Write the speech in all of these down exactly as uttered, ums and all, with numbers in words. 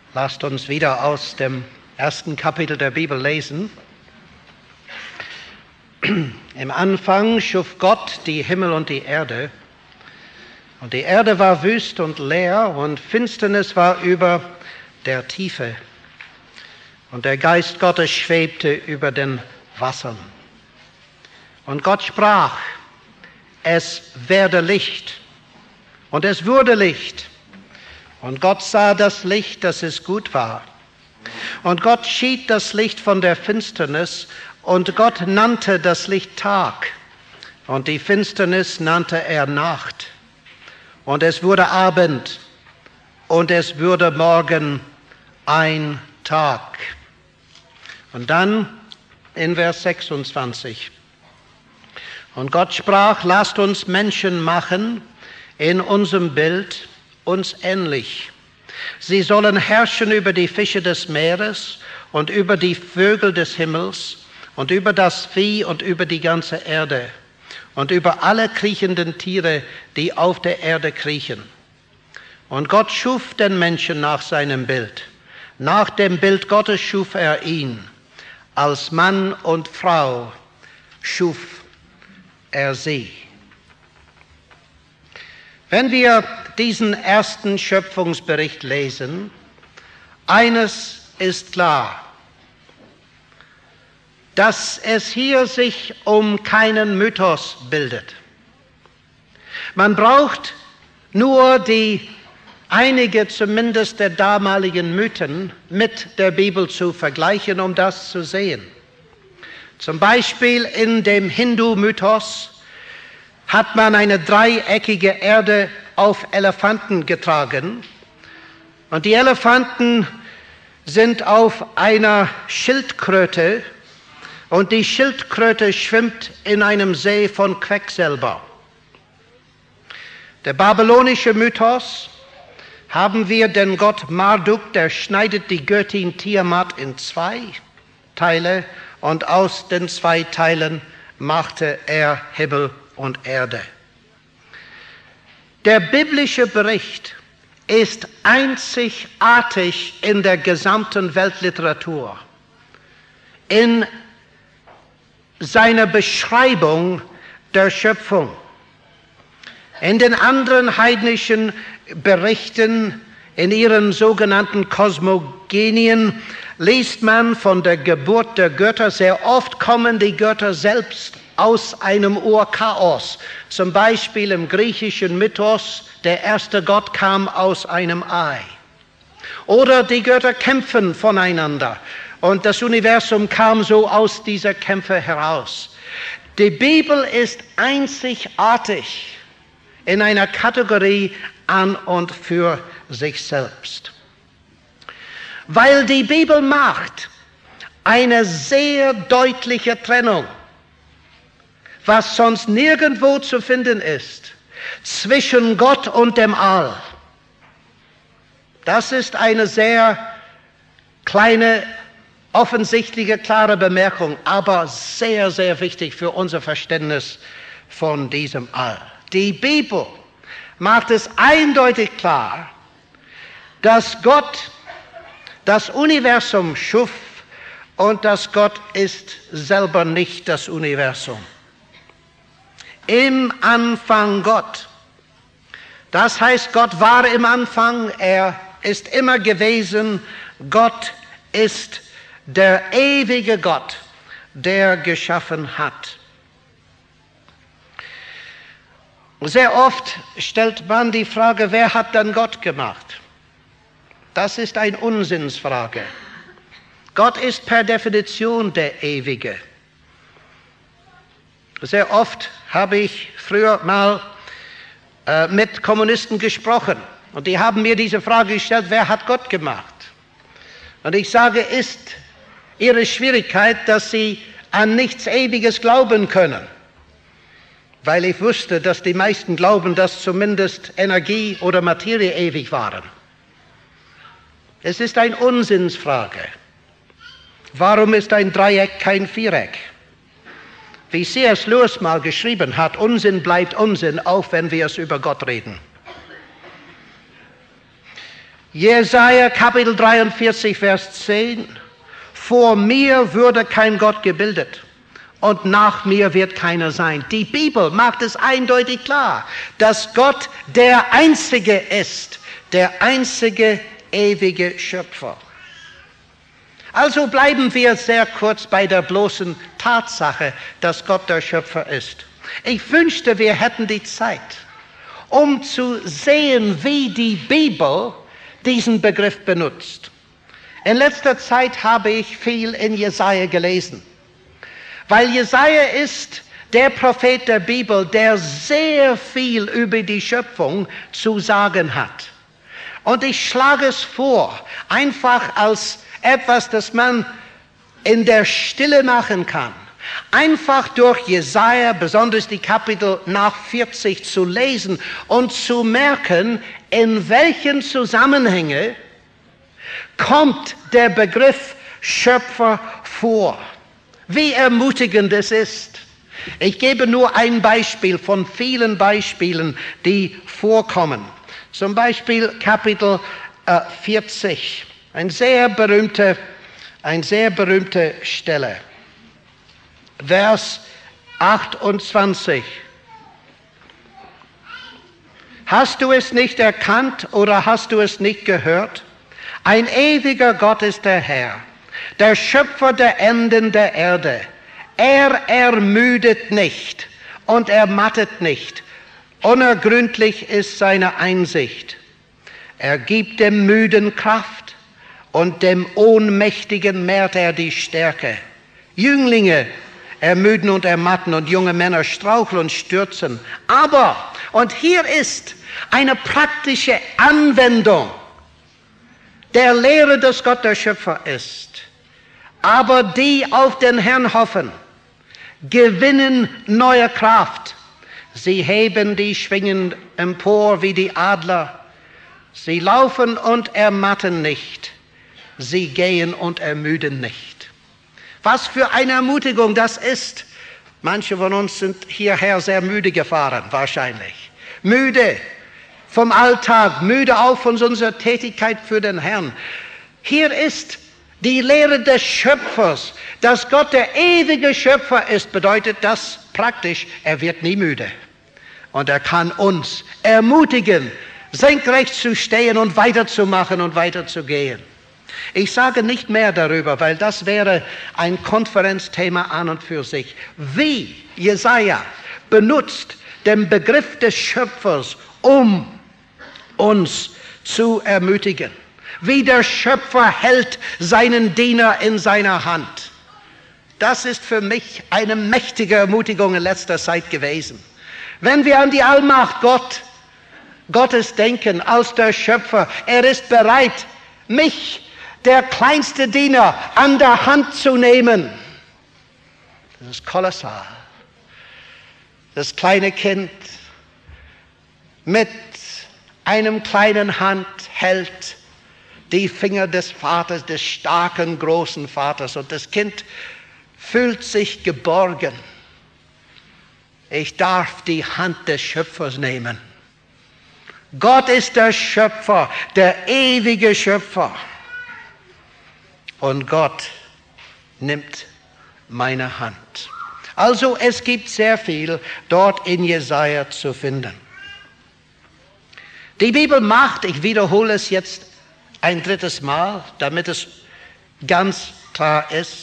Lasst uns wieder aus dem ersten Kapitel der Bibel lesen. Im Anfang schuf Gott die Himmel und die Erde. Und die Erde war wüst und leer und Finsternis war über der Tiefe. Und der Geist Gottes schwebte über den Wassern. Und Gott sprach, es werde Licht. Und es wurde Licht. Und Gott sah das Licht, dass es gut war. Und Gott schied das Licht von der Finsternis, und Gott nannte das Licht Tag, und die Finsternis nannte er Nacht. Und es wurde Abend, und es wurde Morgen ein Tag. Und dann in Vers sechsundzwanzig. Und Gott sprach, lasst uns Menschen machen in unserem Bild, uns ähnlich. Sie sollen herrschen über die Fische des Meeres und über die Vögel des Himmels und über das Vieh und über die ganze Erde und über alle kriechenden Tiere, die auf der Erde kriechen. Und Gott schuf den Menschen nach seinem Bild. Nach dem Bild Gottes schuf er ihn. Als Mann und Frau schuf er sie. Wenn wir diesen ersten Schöpfungsbericht lesen, eines ist klar, dass es hier sich um keinen Mythos bildet. Man braucht nur die einige zumindest der damaligen Mythen mit der Bibel zu vergleichen, um das zu sehen. Zum Beispiel in dem Hindu-Mythos hat man eine dreieckige Erde auf Elefanten getragen. Und die Elefanten sind auf einer Schildkröte und die Schildkröte schwimmt in einem See von Quecksilber. Der babylonische Mythos haben wir den Gott Marduk, der schneidet die Göttin Tiamat in zwei Teile und aus den zwei Teilen machte er Himmel und Erde. Der biblische Bericht ist einzigartig in der gesamten Weltliteratur, in seiner Beschreibung der Schöpfung. In den anderen heidnischen Berichten, in ihren sogenannten Kosmogonien, liest man von der Geburt der Götter. Sehr oft kommen die Götter selbst aus einem Urchaos. Zum Beispiel im griechischen Mythos, der erste Gott kam aus einem Ei. Oder die Götter kämpfen voneinander und das Universum kam so aus dieser Kämpfe heraus. Die Bibel ist einzigartig in einer Kategorie an und für sich selbst. Weil die Bibel macht eine sehr deutliche Trennung, was sonst nirgendwo zu finden ist, zwischen Gott und dem All. Das ist eine sehr kleine, offensichtliche, klare Bemerkung, aber sehr, sehr wichtig für unser Verständnis von diesem All. Die Bibel macht es eindeutig klar, dass Gott das Universum schuf und dass Gott ist selber nicht das Universum. Im Anfang Gott. Das heißt, Gott war im Anfang, er ist immer gewesen. Gott ist der ewige Gott, der geschaffen hat. Sehr oft stellt man die Frage, wer hat dann Gott gemacht? Das ist eine Unsinnsfrage. Gott ist per Definition der Ewige. Sehr oft habe ich früher mal äh, mit Kommunisten gesprochen und die haben mir diese Frage gestellt, wer hat Gott gemacht? Und ich sage, ist ihre Schwierigkeit, dass sie an nichts Ewiges glauben können. Weil ich wusste, dass die meisten glauben, dass zumindest Energie oder Materie ewig waren. Es ist eine Unsinnsfrage. Warum ist ein Dreieck kein Viereck? Wie C S Lewis mal geschrieben hat, Unsinn bleibt Unsinn, auch wenn wir es über Gott reden. Jesaja Kapitel dreiundvierzig, Vers zehn. Vor mir würde kein Gott gebildet und nach mir wird keiner sein. Die Bibel macht es eindeutig klar, dass Gott der Einzige ist, der einzige ewige Schöpfer. Also bleiben wir sehr kurz bei der bloßen Tatsache, dass Gott der Schöpfer ist. Ich wünschte, wir hätten die Zeit, um zu sehen, wie die Bibel diesen Begriff benutzt. In letzter Zeit habe ich viel in Jesaja gelesen, weil Jesaja ist der Prophet der Bibel, der sehr viel über die Schöpfung zu sagen hat. Und ich schlage es vor, einfach als etwas, das man in der Stille machen kann. Einfach durch Jesaja, besonders die Kapitel nach vierzig, zu lesen und zu merken, in welchen Zusammenhängen kommt der Begriff Schöpfer vor. Wie ermutigend es ist. Ich gebe nur ein Beispiel von vielen Beispielen, die vorkommen. Zum Beispiel Kapitel äh, vierzig, ein sehr berühmte, eine sehr berühmte Stelle. Vers achtundzwanzig. Hast du es nicht erkannt oder hast du es nicht gehört? Ein ewiger Gott ist der Herr, der Schöpfer der Enden der Erde. Er ermüdet nicht und ermattet nicht. Unergründlich ist seine Einsicht. Er gibt dem Müden Kraft und dem Ohnmächtigen mehrt er die Stärke. Jünglinge ermüden und ermatten und junge Männer straucheln und stürzen. Aber, und hier ist eine praktische Anwendung der Lehre, dass Gott der Schöpfer ist. Aber die auf den Herrn hoffen, gewinnen neue Kraft. Sie heben die Schwingen empor wie die Adler. Sie laufen und ermatten nicht. Sie gehen und ermüden nicht. Was für eine Ermutigung das ist. Manche von uns sind hierher sehr müde gefahren, wahrscheinlich. Müde vom Alltag, müde auch von unserer Tätigkeit für den Herrn. Hier ist die Lehre des Schöpfers, dass Gott der ewige Schöpfer ist, bedeutet das praktisch, er wird nie müde. Und er kann uns ermutigen, senkrecht zu stehen und weiterzumachen und weiterzugehen. Ich sage nicht mehr darüber, weil das wäre ein Konferenzthema an und für sich. Wie Jesaja benutzt den Begriff des Schöpfers, um uns zu ermutigen. Wie der Schöpfer hält seinen Diener in seiner Hand. Das ist für mich eine mächtige Ermutigung in letzter Zeit gewesen. Wenn wir an die Allmacht Gott, Gottes denken als der Schöpfer, er ist bereit, mich, der kleinste Diener, an der Hand zu nehmen. Das ist kolossal. Das kleine Kind mit einem kleinen Hand hält die Finger des Vaters, des starken, großen Vaters. Und das Kind fühlt sich geborgen. Ich darf die Hand des Schöpfers nehmen. Gott ist der Schöpfer, der ewige Schöpfer. Und Gott nimmt meine Hand. Also es gibt sehr viel dort in Jesaja zu finden. Die Bibel macht, ich wiederhole es jetzt ein drittes Mal, damit es ganz klar ist,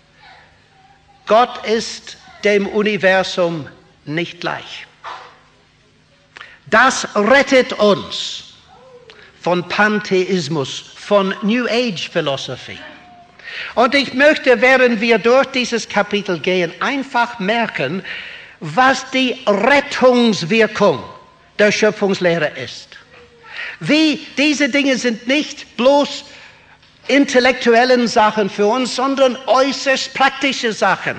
Gott ist dem Universum nicht gleich. Das rettet uns von Pantheismus, von New Age Philosophie. Und ich möchte, während wir durch dieses Kapitel gehen, einfach merken, was die Rettungswirkung der Schöpfungslehre ist. Wie diese Dinge sind nicht bloß intellektuellen Sachen für uns, sondern äußerst praktische Sachen.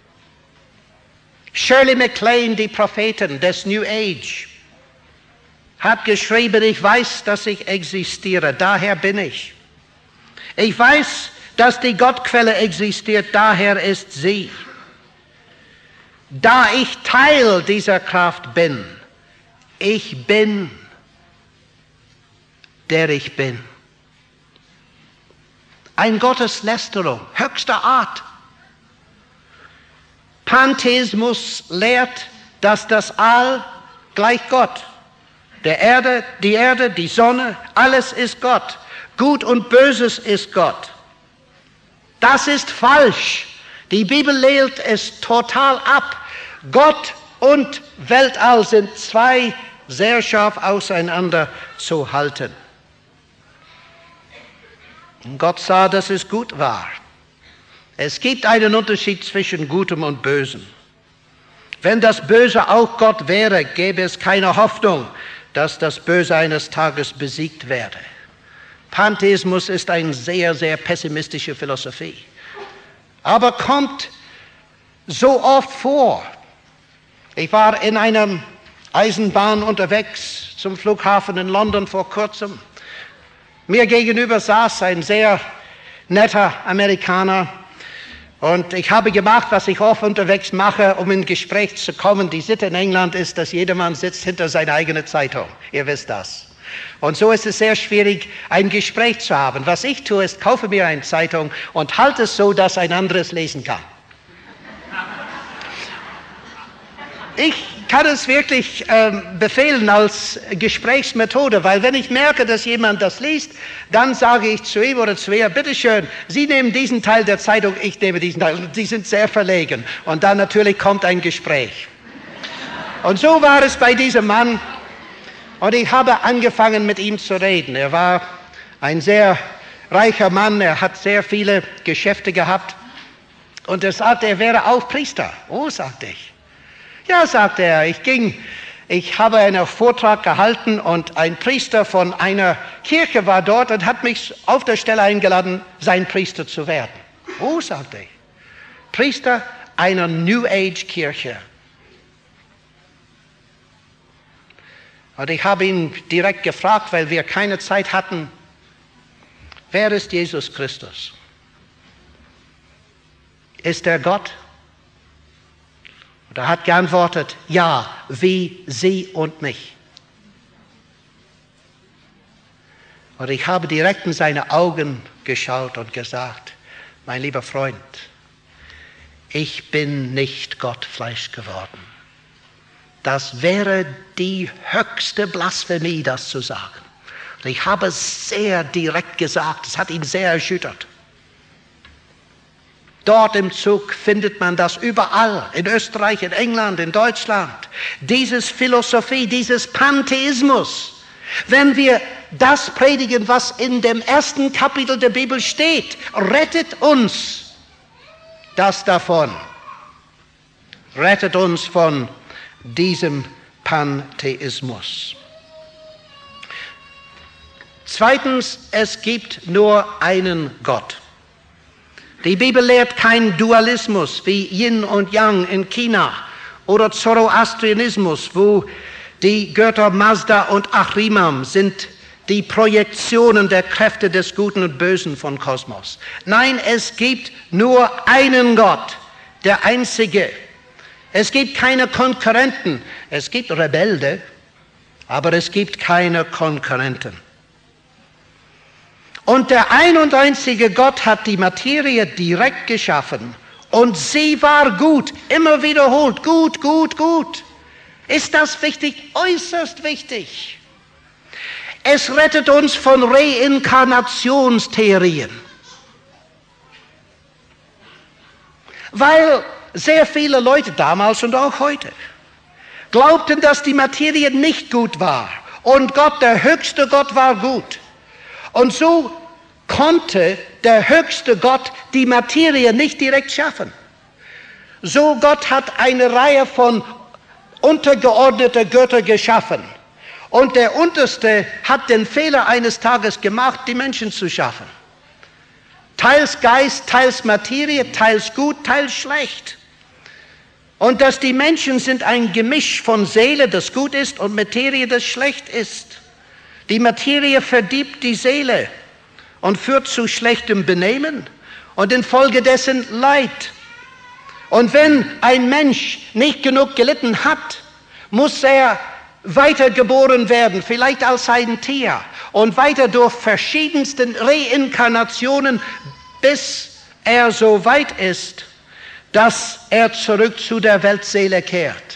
Shirley MacLaine, die Prophetin des New Age, hat geschrieben, ich weiß, dass ich existiere, daher bin ich. Ich weiß, dass die Gottquelle existiert, daher ist sie. Da ich Teil dieser Kraft bin, ich bin, der ich bin. Eine Gotteslästerung höchster Art. Pantheismus lehrt, dass das All gleich Gott. Der Erde, die Erde, die Sonne, alles ist Gott. Gut und Böses ist Gott. Das ist falsch. Die Bibel lehrt es total ab. Gott und Weltall sind zwei sehr scharf auseinander zu halten. Und Gott sah, dass es gut war. Es gibt einen Unterschied zwischen Gutem und Bösem. Wenn das Böse auch Gott wäre, gäbe es keine Hoffnung, dass das Böse eines Tages besiegt werde. Pantheismus ist eine sehr, sehr pessimistische Philosophie. Aber kommt so oft vor. Ich war in einer Eisenbahn unterwegs zum Flughafen in London vor kurzem. Mir gegenüber saß ein sehr netter Amerikaner und ich habe gemacht, was ich oft unterwegs mache, um in Gespräch zu kommen. Die Sitte in England ist, dass jedermann sitzt hinter seiner eigenen Zeitung. Ihr wisst das. Und so ist es sehr schwierig, ein Gespräch zu haben. Was ich tue, ist, kaufe mir eine Zeitung und halte es so, dass ein anderes lesen kann. Ich kann es wirklich ähm, befehlen als Gesprächsmethode, weil wenn ich merke, dass jemand das liest, dann sage ich zu ihm oder zu ihr, bitteschön, Sie nehmen diesen Teil der Zeitung, ich nehme diesen Teil. Die sind sehr verlegen. Und dann natürlich kommt ein Gespräch. Und so war es bei diesem Mann. Und ich habe angefangen, mit ihm zu reden. Er war ein sehr reicher Mann, er hat sehr viele Geschäfte gehabt. Und er sagte, er wäre auch Priester. Oh, sagte ich. Ja, sagte er, ich ging, ich habe einen Vortrag gehalten und ein Priester von einer Kirche war dort und hat mich auf der Stelle eingeladen, sein Priester zu werden. Oh, sagte ich. Priester einer New Age Kirche. Und ich habe ihn direkt gefragt, weil wir keine Zeit hatten, wer ist Jesus Christus? Ist er Gott? Und er hat geantwortet, ja, wie Sie und mich. Und ich habe direkt in seine Augen geschaut und gesagt, mein lieber Freund, ich bin nicht Gott Fleisch geworden. Das wäre die höchste Blasphemie, das zu sagen. Und ich habe es sehr direkt gesagt, es hat ihn sehr erschüttert. Dort im Zug findet man das überall, in Österreich, in England, in Deutschland. Dieses Philosophie, dieses Pantheismus. Wenn wir das predigen, was in dem ersten Kapitel der Bibel steht, rettet uns das davon. Rettet uns von diesem Pantheismus. Zweitens, es gibt nur einen Gott. Die Bibel lehrt keinen Dualismus wie Yin und Yang in China oder Zoroastrianismus, wo die Götter Mazda und Ahriman sind die Projektionen der Kräfte des Guten und Bösen von Kosmos. Nein, es gibt nur einen Gott, der Einzige. Es gibt keine Konkurrenten. Es gibt Rebellen, aber es gibt keine Konkurrenten. Und der ein und einzige Gott hat die Materie direkt geschaffen. Und sie war gut, immer wiederholt, gut, gut, gut. Ist das wichtig? Äußerst wichtig. Es rettet uns von Reinkarnationstheorien. Weil sehr viele Leute damals und auch heute glaubten, dass die Materie nicht gut war. Und Gott, der höchste Gott, war gut. Und so konnte der höchste Gott die Materie nicht direkt schaffen. So Gott hat eine Reihe von untergeordneten Göttern geschaffen. Und der Unterste hat den Fehler eines Tages gemacht, die Menschen zu schaffen. Teils Geist, teils Materie, teils gut, teils schlecht. Und dass die Menschen sind ein Gemisch von Seele, das gut ist, und Materie, das schlecht ist. Die Materie verdirbt die Seele und führt zu schlechtem Benehmen und infolgedessen Leid. Und wenn ein Mensch nicht genug gelitten hat, muss er weitergeboren werden, vielleicht als ein Tier, und weiter durch verschiedenste Reinkarnationen bis er so weit ist, dass er zurück zu der Weltseele kehrt.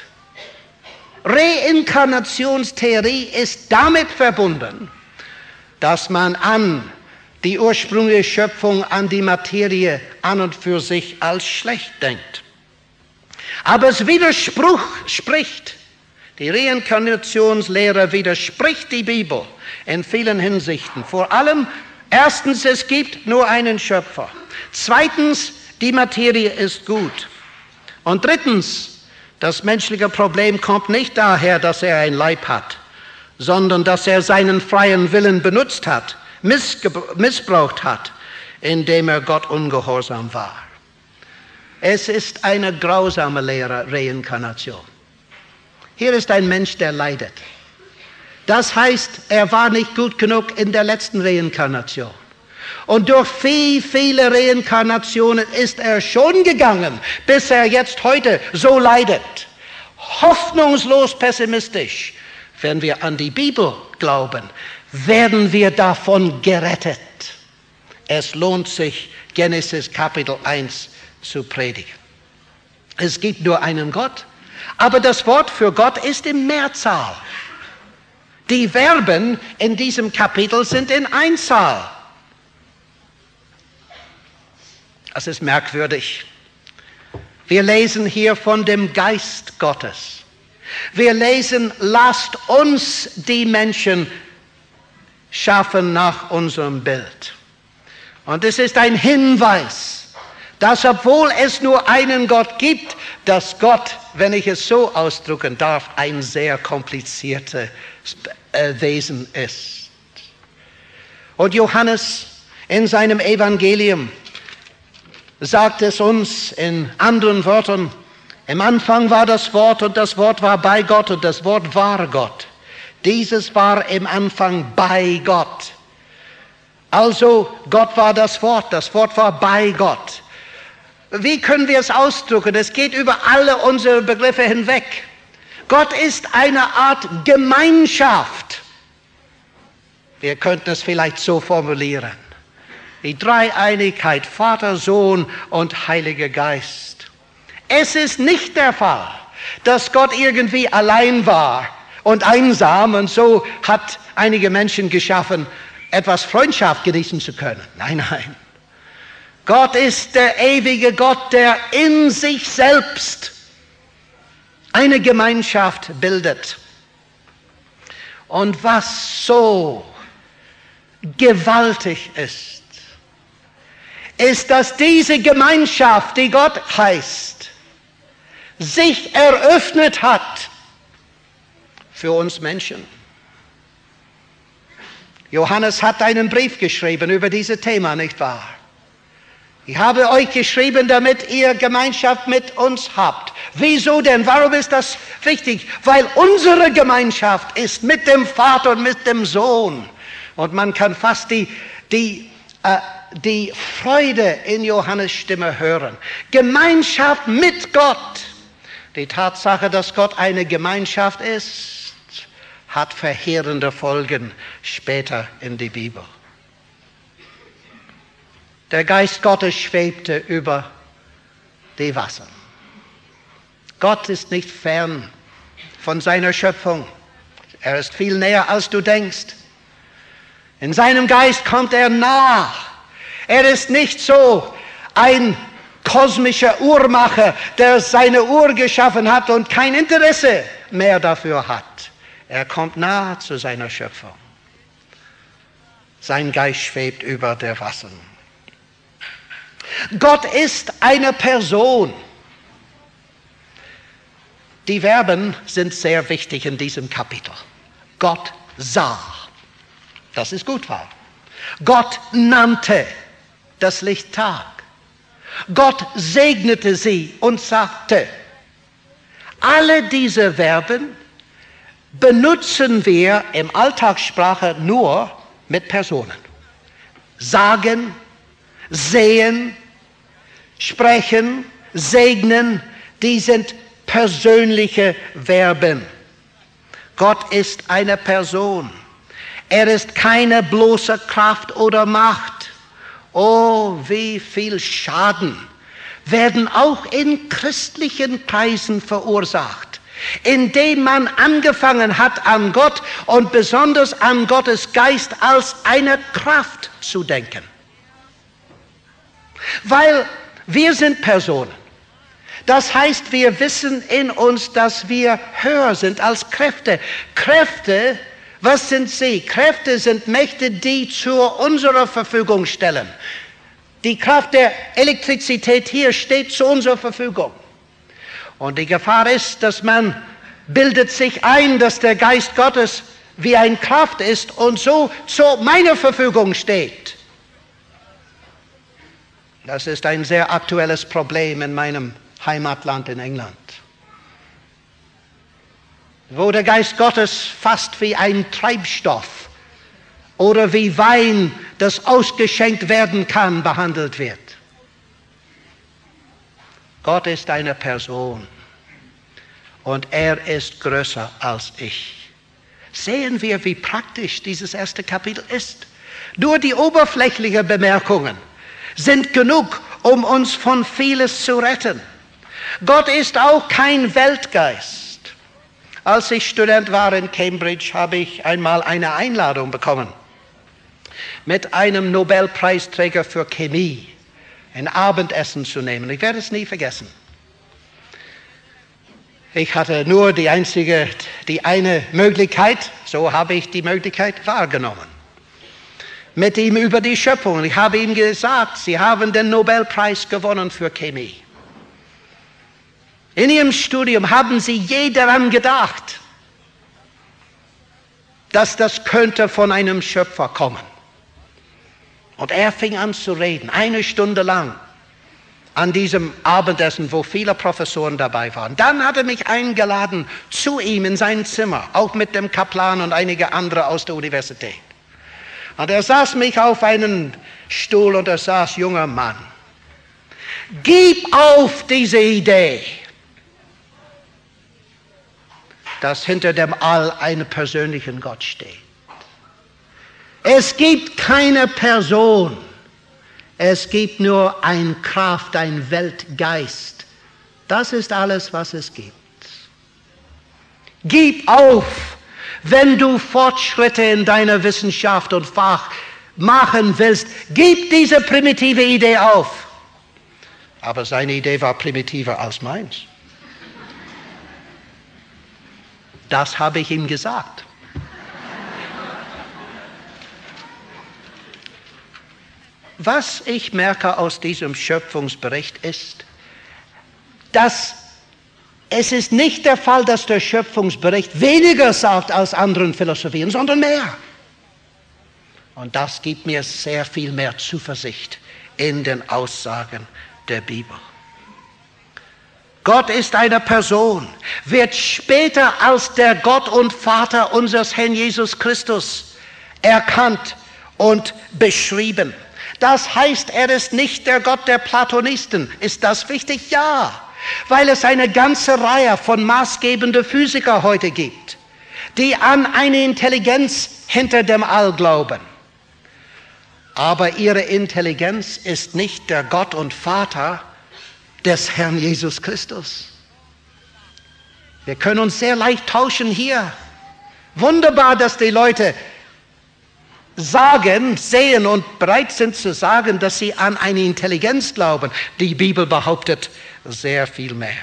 Reinkarnationstheorie ist damit verbunden, dass man an die ursprüngliche Schöpfung, an die Materie an und für sich als schlecht denkt. Aber es widerspricht, die Reinkarnationslehre widerspricht die Bibel in vielen Hinsichten. Vor allem, erstens, es gibt nur einen Schöpfer. Zweitens, die Materie ist gut. Und drittens, das menschliche Problem kommt nicht daher, dass er ein Leib hat, sondern dass er seinen freien Willen benutzt hat, missbraucht hat, indem er Gott ungehorsam war. Es ist eine grausame Lehre, Reinkarnation. Hier ist ein Mensch, der leidet. Das heißt, er war nicht gut genug in der letzten Reinkarnation. Und durch viel, viele Reinkarnationen ist er schon gegangen, bis er jetzt heute so leidet. Hoffnungslos pessimistisch. Wenn wir an die Bibel glauben, werden wir davon gerettet. Es lohnt sich, Genesis Kapitel eins zu predigen. Es gibt nur einen Gott, aber das Wort für Gott ist in Mehrzahl. Die Verben in diesem Kapitel sind in Einzahl. Das ist merkwürdig. Wir lesen hier von dem Geist Gottes. Wir lesen, lasst uns die Menschen schaffen nach unserem Bild. Und es ist ein Hinweis, dass obwohl es nur einen Gott gibt, dass Gott, wenn ich es so ausdrücken darf, ein sehr kompliziertes Wesen ist. Und Johannes in seinem Evangelium sagt es uns in anderen Worten, im Anfang war das Wort und das Wort war bei Gott und das Wort war Gott. Dieses war im Anfang bei Gott. Also Gott war das Wort, das Wort war bei Gott. Wie können wir es ausdrücken? Es geht über alle unsere Begriffe hinweg. Gott ist eine Art Gemeinschaft. Wir könnten es vielleicht so formulieren. Die Dreieinigkeit, Vater, Sohn und Heiliger Geist. Es ist nicht der Fall, dass Gott irgendwie allein war und einsam und so hat einige Menschen geschaffen, etwas Freundschaft genießen zu können. Nein, nein. Gott ist der ewige Gott, der in sich selbst eine Gemeinschaft bildet. Und was so gewaltig ist, ist, dass diese Gemeinschaft, die Gott heißt, sich eröffnet hat für uns Menschen. Johannes hat einen Brief geschrieben über dieses Thema, nicht wahr? Ich habe euch geschrieben, damit ihr Gemeinschaft mit uns habt. Wieso denn? Warum ist das wichtig? Weil unsere Gemeinschaft ist mit dem Vater und mit dem Sohn. Und man kann fast die, die, äh, die Freude in Johannes Stimme hören. Gemeinschaft mit Gott. Die Tatsache, dass Gott eine Gemeinschaft ist, hat verheerende Folgen später in der Bibel. Der Geist Gottes schwebte über die Wasser. Gott ist nicht fern von seiner Schöpfung. Er ist viel näher, als du denkst. In seinem Geist kommt er nach. Er ist nicht so ein kosmischer Uhrmacher, der seine Uhr geschaffen hat und kein Interesse mehr dafür hat. Er kommt nahe zu seiner Schöpfung. Sein Geist schwebt über der Wasser. Gott ist eine Person. Die Verben sind sehr wichtig in diesem Kapitel. Gott sah. Das ist gut wahr. Gott nannte das Licht Tag. Gott segnete sie und sagte. Alle diese Verben benutzen wir im Alltagssprache nur mit Personen. Sagen, sehen, sprechen, segnen, die sind persönliche Verben. Gott ist eine Person. Er ist keine bloße Kraft oder Macht Oh, wie viel Schaden werden auch in christlichen Kreisen verursacht, indem man angefangen hat, an Gott und besonders an Gottes Geist als eine Kraft zu denken. Weil wir sind Personen. Das heißt, wir wissen in uns, dass wir höher sind als Kräfte. Kräfte, was sind sie? Kräfte sind Mächte, die zu unserer Verfügung stellen. Die Kraft der Elektrizität hier steht zu unserer Verfügung. Und die Gefahr ist, dass man bildet sich ein, dass der Geist Gottes wie eine Kraft ist und so zu meiner Verfügung steht. Das ist ein sehr aktuelles Problem in meinem Heimatland in England, wo der Geist Gottes fast wie ein Treibstoff oder wie Wein, das ausgeschenkt werden kann, behandelt wird. Gott ist eine Person und er ist größer als ich. Sehen wir, wie praktisch dieses erste Kapitel ist. Nur die oberflächlichen Bemerkungen sind genug, um uns von vieles zu retten. Gott ist auch kein Weltgeist. Als ich Student war in Cambridge, habe ich einmal eine Einladung bekommen, mit einem Nobelpreisträger für Chemie ein Abendessen zu nehmen. Ich werde es nie vergessen. Ich hatte nur die einzige, die eine Möglichkeit, so habe ich die Möglichkeit wahrgenommen, mit ihm über die Schöpfung. Ich habe ihm gesagt, Sie haben den Nobelpreis gewonnen für Chemie. In Ihrem Studium haben Sie je daran gedacht, dass das könnte von einem Schöpfer kommen. Und er fing an zu reden, eine Stunde lang, an diesem Abendessen, wo viele Professoren dabei waren. Dann hat er mich eingeladen zu ihm in sein Zimmer, auch mit dem Kaplan und einige andere aus der Universität. Und er saß mich auf einen Stuhl und er saß, junger Mann, gib auf diese Idee, dass hinter dem All ein persönlicher Gott steht. Es gibt keine Person, es gibt nur eine Kraft, ein Weltgeist. Das ist alles, was es gibt. Gib auf, wenn du Fortschritte in deiner Wissenschaft und Fach machen willst. Gib diese primitive Idee auf. Aber seine Idee war primitiver als meins. Das habe ich ihm gesagt. Was ich merke aus diesem Schöpfungsbericht ist, dass es ist nicht der Fall, dass der Schöpfungsbericht weniger sagt als anderen Philosophien, sondern mehr. Und das gibt mir sehr viel mehr Zuversicht in den Aussagen der Bibel. Gott ist eine Person, wird später als der Gott und Vater unseres Herrn Jesus Christus erkannt und beschrieben. Das heißt, er ist nicht der Gott der Platonisten. Ist das wichtig? Ja, weil es eine ganze Reihe von maßgebenden Physikern heute gibt, die an eine Intelligenz hinter dem All glauben. Aber ihre Intelligenz ist nicht der Gott und Vater des Herrn Jesus Christus. Wir können uns sehr leicht tauschen hier. Wunderbar, dass die Leute sagen, sehen und bereit sind zu sagen, dass sie an eine Intelligenz glauben. Die Bibel behauptet sehr viel mehr.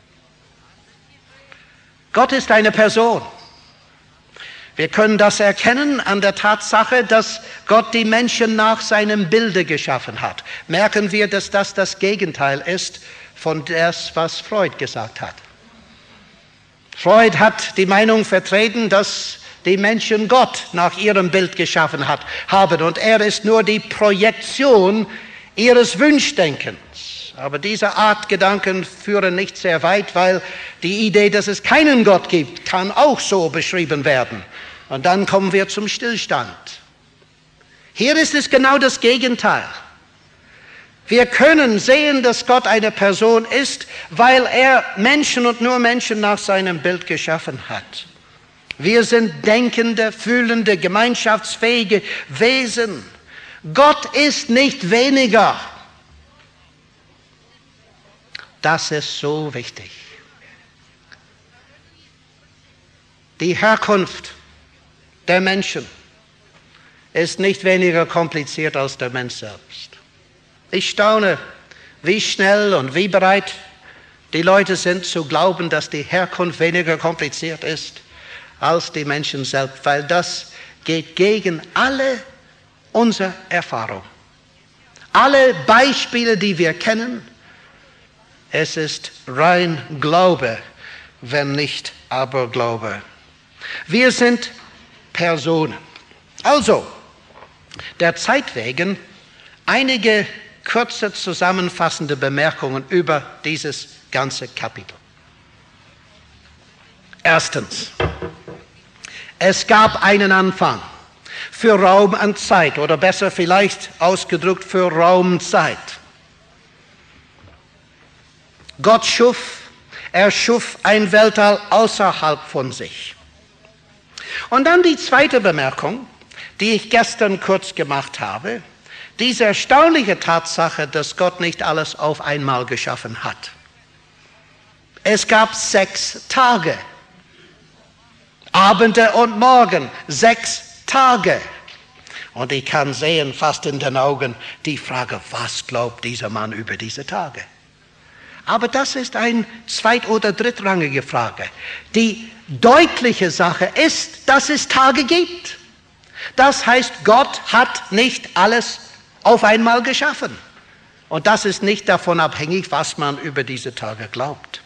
Gott ist eine Person. Wir können das erkennen an der Tatsache, dass Gott die Menschen nach seinem Bilde geschaffen hat. Merken wir, dass das das Gegenteil ist von dem, was Freud gesagt hat. Freud hat die Meinung vertreten, dass die Menschen Gott nach ihrem Bild geschaffen hat, haben und er ist nur die Projektion ihres Wunschdenkens. Aber diese Art Gedanken führen nicht sehr weit, weil die Idee, dass es keinen Gott gibt, kann auch so beschrieben werden. Und dann kommen wir zum Stillstand. Hier ist es genau das Gegenteil. Wir können sehen, dass Gott eine Person ist, weil er Menschen und nur Menschen nach seinem Bild geschaffen hat. Wir sind denkende, fühlende, gemeinschaftsfähige Wesen. Gott ist nicht weniger. Das ist so wichtig. Die Herkunft der Menschen ist nicht weniger kompliziert als der Mensch selbst. Ich staune, wie schnell und wie bereit die Leute sind zu glauben, dass die Herkunft weniger kompliziert ist als die Menschen selbst, weil das geht gegen alle unsere Erfahrung. Alle Beispiele, die wir kennen, es ist rein Glaube, wenn nicht Aberglaube. Wir sind Personen. Also, der Zeit wegen einige kurze zusammenfassende Bemerkungen über dieses ganze Kapitel. Erstens, es gab einen Anfang für Raum und Zeit, oder besser vielleicht ausgedrückt für Raumzeit. Gott schuf, er schuf ein Weltall außerhalb von sich. Und dann die zweite Bemerkung, die ich gestern kurz gemacht habe, diese erstaunliche Tatsache, dass Gott nicht alles auf einmal geschaffen hat. Es gab sechs Tage, Abende und Morgen, sechs Tage. Und ich kann sehen, fast in den Augen, die Frage, was glaubt dieser Mann über diese Tage? Aber das ist eine zweit- oder drittrangige Frage. Die deutliche Sache ist, dass es Tage gibt. Das heißt, Gott hat nicht alles auf einmal geschaffen. Und das ist nicht davon abhängig, was man über diese Tage glaubt.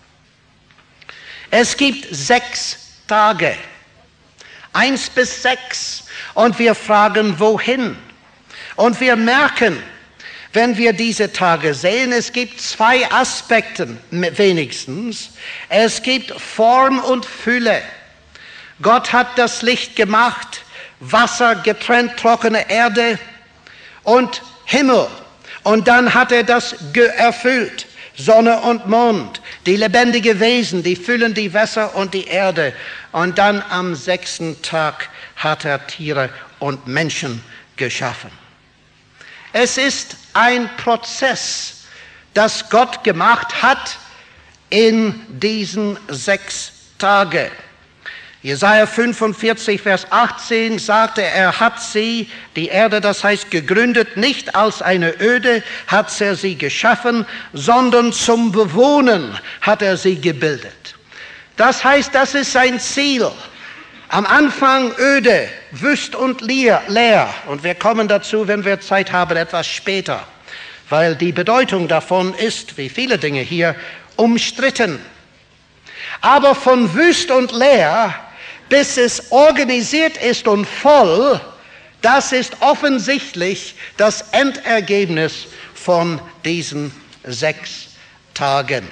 Es gibt sechs Tage, eins bis sechs. Und wir fragen, wohin? Und wir merken, wenn wir diese Tage sehen, es gibt zwei Aspekte wenigstens. Es gibt Form und Fülle. Gott hat das Licht gemacht, Wasser getrennt, trockene Erde und Himmel. Und dann hat er das erfüllt. Sonne und Mond, die lebendigen Wesen, die füllen die Wasser und die Erde. Und dann am sechsten Tag hat er Tiere und Menschen geschaffen. Es ist ein Prozess, das Gott gemacht hat in diesen sechs Tagen. Jesaja fünfundvierzig, Vers achtzehn sagte, er hat sie, die Erde, das heißt gegründet, nicht als eine Öde hat er sie geschaffen, sondern zum Bewohnen hat er sie gebildet. Das heißt, das ist sein Ziel. Am Anfang öde, wüst und leer. Und wir kommen dazu, wenn wir Zeit haben, etwas später. Weil die Bedeutung davon ist, wie viele Dinge hier, umstritten. Aber von wüst und leer, bis es organisiert ist und voll, das ist offensichtlich das Endergebnis von diesen sechs Tagen.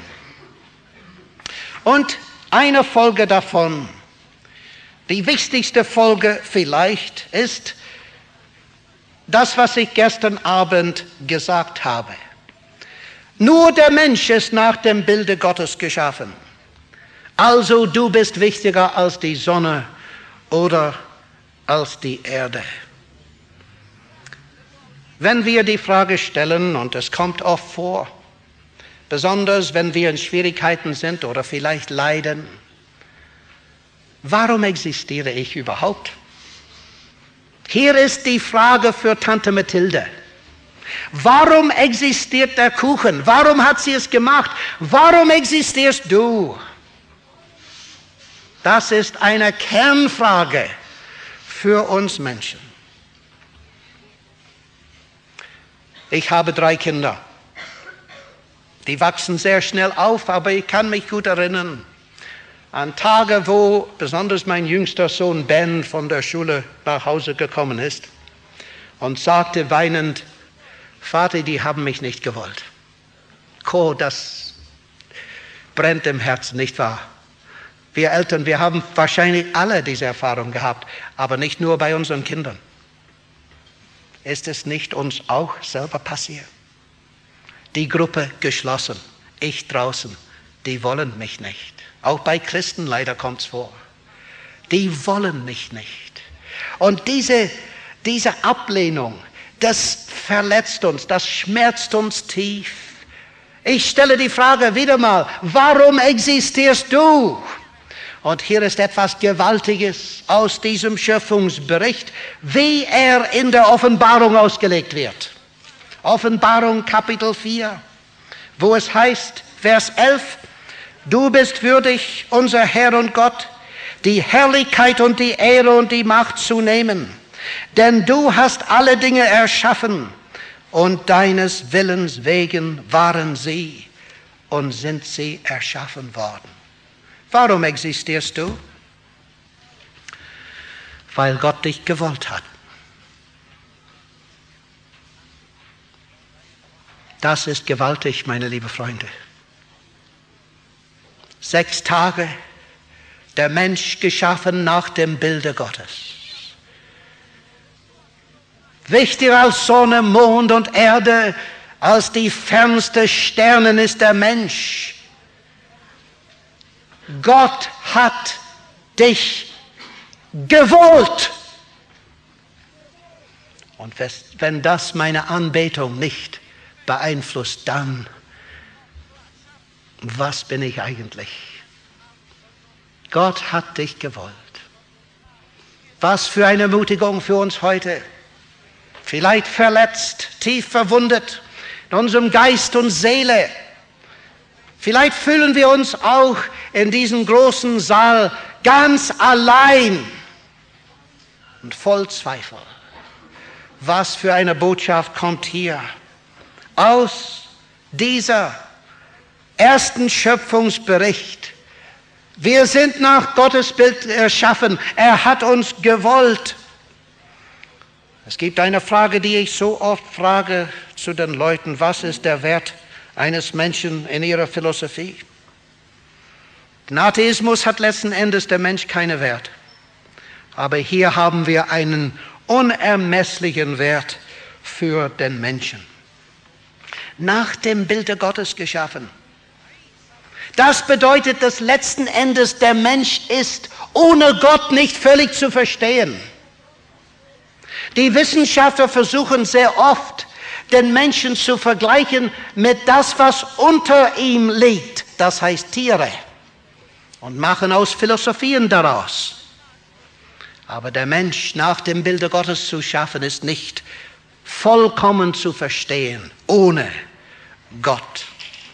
Und eine Folge davon, die wichtigste Folge vielleicht, ist das, was ich gestern Abend gesagt habe. Nur der Mensch ist nach dem Bilde Gottes geschaffen. Also du bist wichtiger als die Sonne oder als die Erde. Wenn wir die Frage stellen, und es kommt oft vor, besonders wenn wir in Schwierigkeiten sind oder vielleicht leiden, warum existiere ich überhaupt? Hier ist die Frage für Tante Mathilde. Warum existiert der Kuchen? Warum hat sie es gemacht? Warum existierst du? Das ist eine Kernfrage für uns Menschen. Ich habe drei Kinder. Die wachsen sehr schnell auf, aber ich kann mich gut erinnern an Tage, wo besonders mein jüngster Sohn Ben von der Schule nach Hause gekommen ist und sagte weinend, Vater, die haben mich nicht gewollt. Co, das brennt im Herzen, nicht wahr? Wir Eltern, wir haben wahrscheinlich alle diese Erfahrung gehabt, aber nicht nur bei unseren Kindern. Ist es nicht uns auch selber passiert? Die Gruppe geschlossen, ich draußen, die wollen mich nicht. Auch bei Christen leider kommt es vor. Die wollen mich nicht. Und diese, diese Ablehnung, das verletzt uns, das schmerzt uns tief. Ich stelle die Frage wieder mal, warum existierst du? Und hier ist etwas Gewaltiges aus diesem Schöpfungsbericht, wie er in der Offenbarung ausgelegt wird. Offenbarung Kapitel vier, wo es heißt, Vers elf, du bist würdig, unser Herr und Gott, die Herrlichkeit und die Ehre und die Macht zu nehmen, denn du hast alle Dinge erschaffen und deines Willens wegen waren sie und sind sie erschaffen worden. Warum existierst du? Weil Gott dich gewollt hat. Das ist gewaltig, meine lieben Freunde. Sechs Tage, der Mensch geschaffen nach dem Bilde Gottes. Wichtiger als Sonne, Mond und Erde, als die fernsten Sterne ist der Mensch. Gott hat dich gewollt. Und wenn das meine Anbetung nicht beeinflusst, dann, was bin ich eigentlich? Gott hat dich gewollt. Was für eine Ermutigung für uns heute. Vielleicht verletzt, tief verwundet in unserem Geist und Seele. Vielleicht fühlen wir uns auch in diesem großen Saal ganz allein und voll Zweifel. Was für eine Botschaft kommt hier aus dieser ersten Schöpfungsbericht. Wir sind nach Gottes Bild erschaffen. Er hat uns gewollt. Es gibt eine Frage, die ich so oft frage zu den Leuten. Was ist der Wert eines Menschen in ihrer Philosophie? Der Atheismus hat letzten Endes der Mensch keinen Wert. Aber hier haben wir einen unermesslichen Wert für den Menschen. Nach dem Bilde Gottes geschaffen. Das bedeutet, dass letzten Endes der Mensch ist, ohne Gott nicht völlig zu verstehen. Die Wissenschaftler versuchen sehr oft, den Menschen zu vergleichen mit das, was unter ihm liegt, das heißt Tiere, und machen aus Philosophien daraus. Aber der Mensch nach dem Bilde Gottes zu schaffen, ist nicht vollkommen zu verstehen, ohne Gott.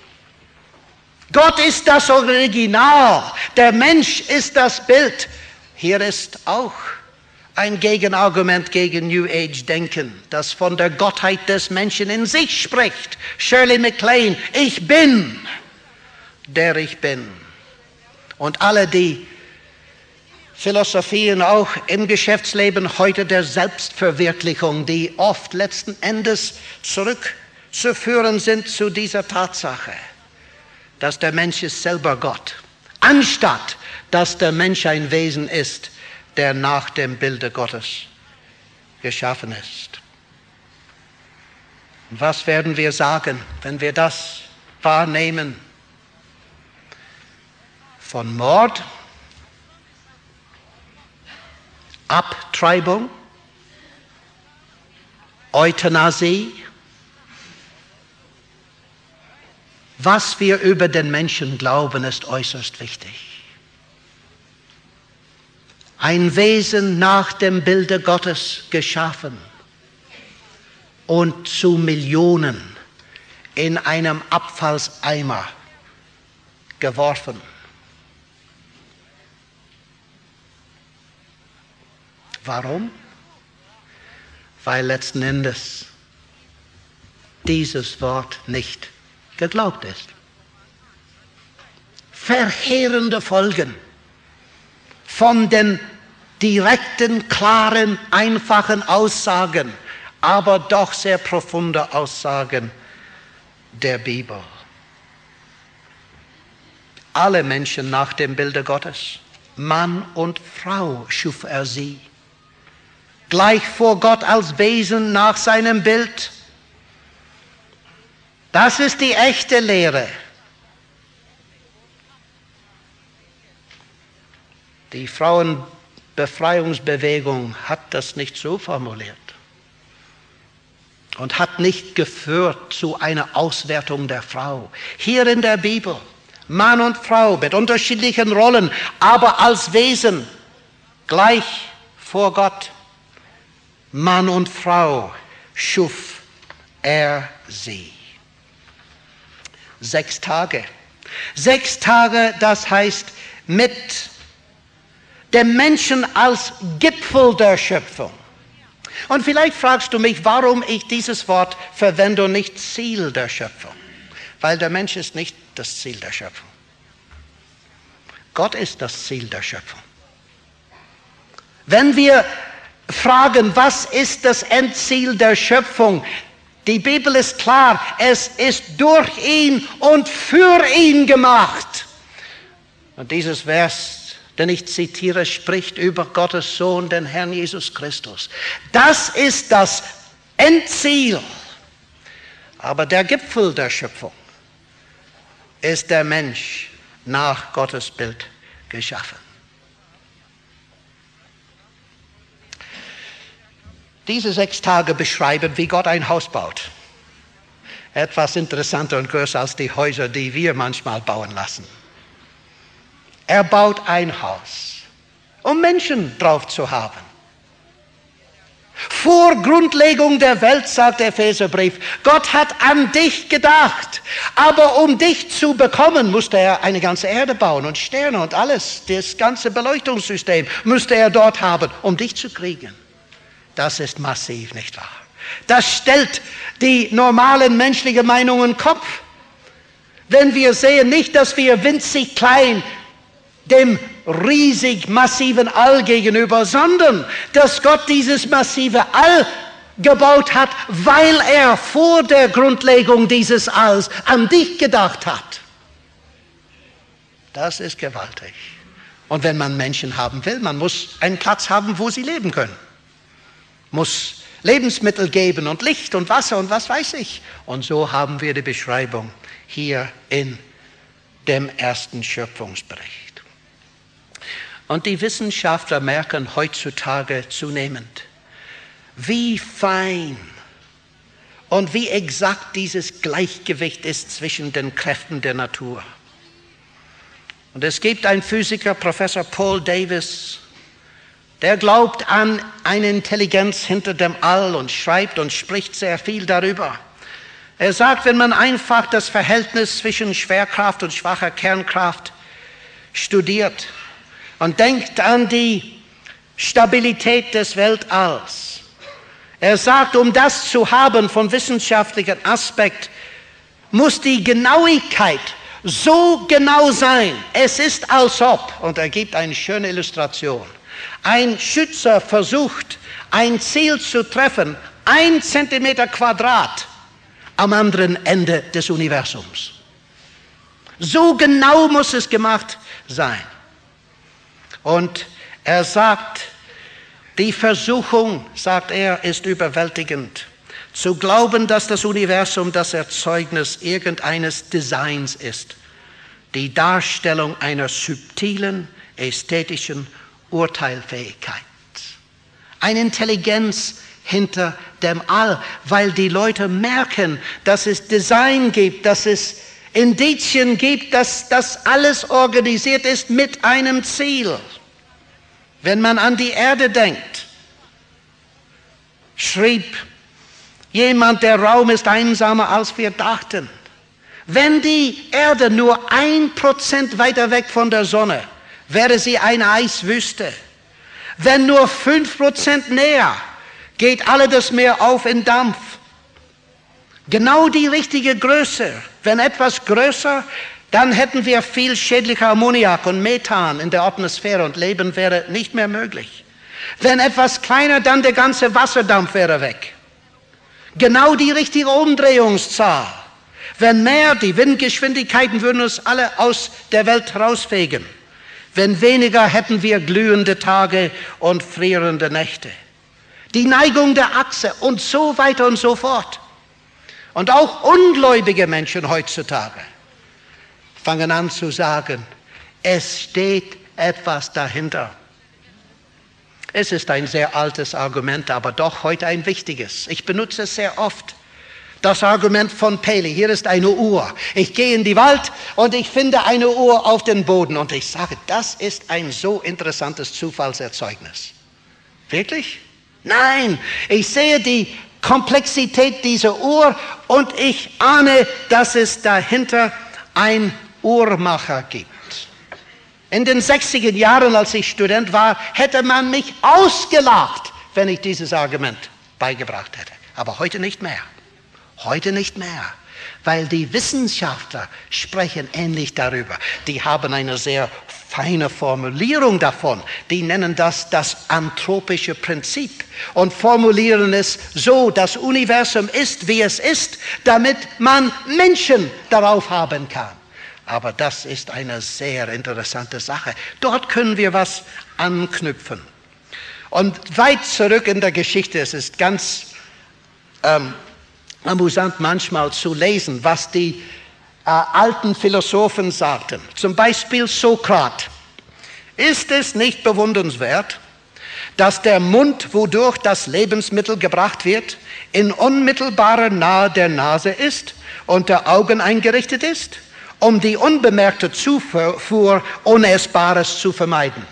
Gott ist das Original, der Mensch ist das Bild. Hier ist auch ein Gegenargument gegen New Age Denken, das von der Gottheit des Menschen in sich spricht. Shirley MacLaine, ich bin, der ich bin. Und alle die Philosophien auch im Geschäftsleben heute der Selbstverwirklichung, die oft letzten Endes zurückzuführen sind zu dieser Tatsache, dass der Mensch ist selber Gott, anstatt dass der Mensch ein Wesen ist, der nach dem Bilde Gottes geschaffen ist. Und was werden wir sagen, wenn wir das wahrnehmen? Von Mord, Abtreibung, Euthanasie. Was wir über den Menschen glauben, ist äußerst wichtig. Ein Wesen nach dem Bilde Gottes geschaffen und zu Millionen in einem Abfallseimer geworfen. Warum? Weil letzten Endes dieses Wort nicht geglaubt ist. Verheerende Folgen von den direkten, klaren, einfachen Aussagen, aber doch sehr profunde Aussagen der Bibel. Alle Menschen nach dem Bilde Gottes, Mann und Frau schuf er sie, gleich vor Gott als Wesen nach seinem Bild. Das ist die echte Lehre. Die Frauenbefreiungsbewegung hat das nicht so formuliert. und hat nicht geführt zu einer Auswertung der Frau. Hier in der Bibel, Mann und Frau mit unterschiedlichen Rollen, aber als Wesen gleich vor Gott. Mann und Frau schuf er sie. Sechs Tage. Sechs Tage, das heißt mit dem Menschen als Gipfel der Schöpfung. Und vielleicht fragst du mich, warum ich dieses Wort verwende und nicht Ziel der Schöpfung. Weil der Mensch ist nicht das Ziel der Schöpfung. Gott ist das Ziel der Schöpfung. Wenn wir fragen, was ist das Endziel der Schöpfung? Die Bibel ist klar, es ist durch ihn und für ihn gemacht. Und dieses Vers, den ich zitiere, spricht über Gottes Sohn, den Herrn Jesus Christus. Das ist das Endziel. Aber der Gipfel der Schöpfung ist der Mensch nach Gottes Bild geschaffen. Diese sechs Tage beschreiben, wie Gott ein Haus baut. Etwas interessanter und größer als die Häuser, die wir manchmal bauen lassen. Er baut ein Haus, um Menschen drauf zu haben. Vor Grundlegung der Welt, sagt der Epheserbrief, Gott hat an dich gedacht. Aber um dich zu bekommen, musste er eine ganze Erde bauen und Sterne und alles. Das ganze Beleuchtungssystem musste er dort haben, um dich zu kriegen. Das ist massiv, nicht wahr? Das stellt die normalen menschlichen Meinungen Kopf. Wenn wir sehen, nicht, dass wir winzig klein dem riesig massiven All gegenüber, sondern dass Gott dieses massive All gebaut hat, weil er vor der Grundlegung dieses Alls an dich gedacht hat. Das ist gewaltig. Und wenn man Menschen haben will, man muss einen Platz haben, wo sie leben können. Muss Lebensmittel geben und Licht und Wasser und was weiß ich. Und so haben wir die Beschreibung hier in dem ersten Schöpfungsbericht. Und die Wissenschaftler merken heutzutage zunehmend, wie fein und wie exakt dieses Gleichgewicht ist zwischen den Kräften der Natur. Und es gibt einen Physiker, Professor Paul Davies, der glaubt an eine Intelligenz hinter dem All und schreibt und spricht sehr viel darüber. Er sagt, wenn man einfach das Verhältnis zwischen Schwerkraft und schwacher Kernkraft studiert und denkt an die Stabilität des Weltalls. Er sagt, um das zu haben von wissenschaftlichem Aspekt, muss die Genauigkeit so genau sein. Es ist als ob, und er gibt eine schöne Illustration, ein Schützer versucht, ein Ziel zu treffen, ein Zentimeter Quadrat am anderen Ende des Universums. So genau muss es gemacht sein. Und er sagt, die Versuchung, sagt er, ist überwältigend. Zu glauben, dass das Universum das Erzeugnis irgendeines Designs ist. Die Darstellung einer subtilen, ästhetischen Urteilfähigkeit. Eine Intelligenz hinter dem All, weil die Leute merken, dass es Design gibt, dass es Indizien gibt, dass das alles organisiert ist mit einem Ziel. Wenn man an die Erde denkt, schrieb jemand, der Raum ist einsamer, als wir dachten. Wenn die Erde nur ein Prozent weiter weg von der Sonne, wäre sie eine Eiswüste. Wenn nur fünf Prozent näher, geht alle das Meer auf in Dampf. Genau die richtige Größe. Wenn etwas größer, dann hätten wir viel schädlicher Ammoniak und Methan in der Atmosphäre und Leben wäre nicht mehr möglich. Wenn etwas kleiner, dann der ganze Wasserdampf wäre weg. Genau die richtige Umdrehungszahl. Wenn mehr, die Windgeschwindigkeiten würden uns alle aus der Welt herausfegen. Wenn weniger, hätten wir glühende Tage und frierende Nächte. Die Neigung der Achse und so weiter und so fort. Und auch ungläubige Menschen heutzutage fangen an zu sagen, es steht etwas dahinter. Es ist ein sehr altes Argument, aber doch heute ein wichtiges. Ich benutze es sehr oft. Das Argument von Paley. Hier ist eine Uhr. Ich gehe in die Wald und ich finde eine Uhr auf dem Boden. Und ich sage, das ist ein so interessantes Zufallserzeugnis. Wirklich? Nein, ich sehe die Komplexität dieser Uhr und ich ahne, dass es dahinter ein Uhrmacher gibt. In den sechziger Jahren, als ich Student war, hätte man mich ausgelacht, wenn ich dieses Argument beigebracht hätte. Aber heute nicht mehr. Heute nicht mehr. Weil die Wissenschaftler sprechen ähnlich darüber. Die haben eine sehr feine Formulierung davon. Die nennen das das anthropische Prinzip und formulieren es so, das Universum ist, wie es ist, damit man Menschen darauf haben kann. Aber das ist eine sehr interessante Sache. Dort können wir was anknüpfen. Und weit zurück in der Geschichte, es ist ganz ähm, amüsant manchmal zu lesen, was die äh, alten Philosophen sagten. Zum Beispiel Sokrat. Ist es nicht bewundernswert, dass der Mund, wodurch das Lebensmittel gebracht wird, in unmittelbarer Nähe der Nase ist und der Augen eingerichtet ist, um die unbemerkte Zufuhr Unessbares zu vermeiden?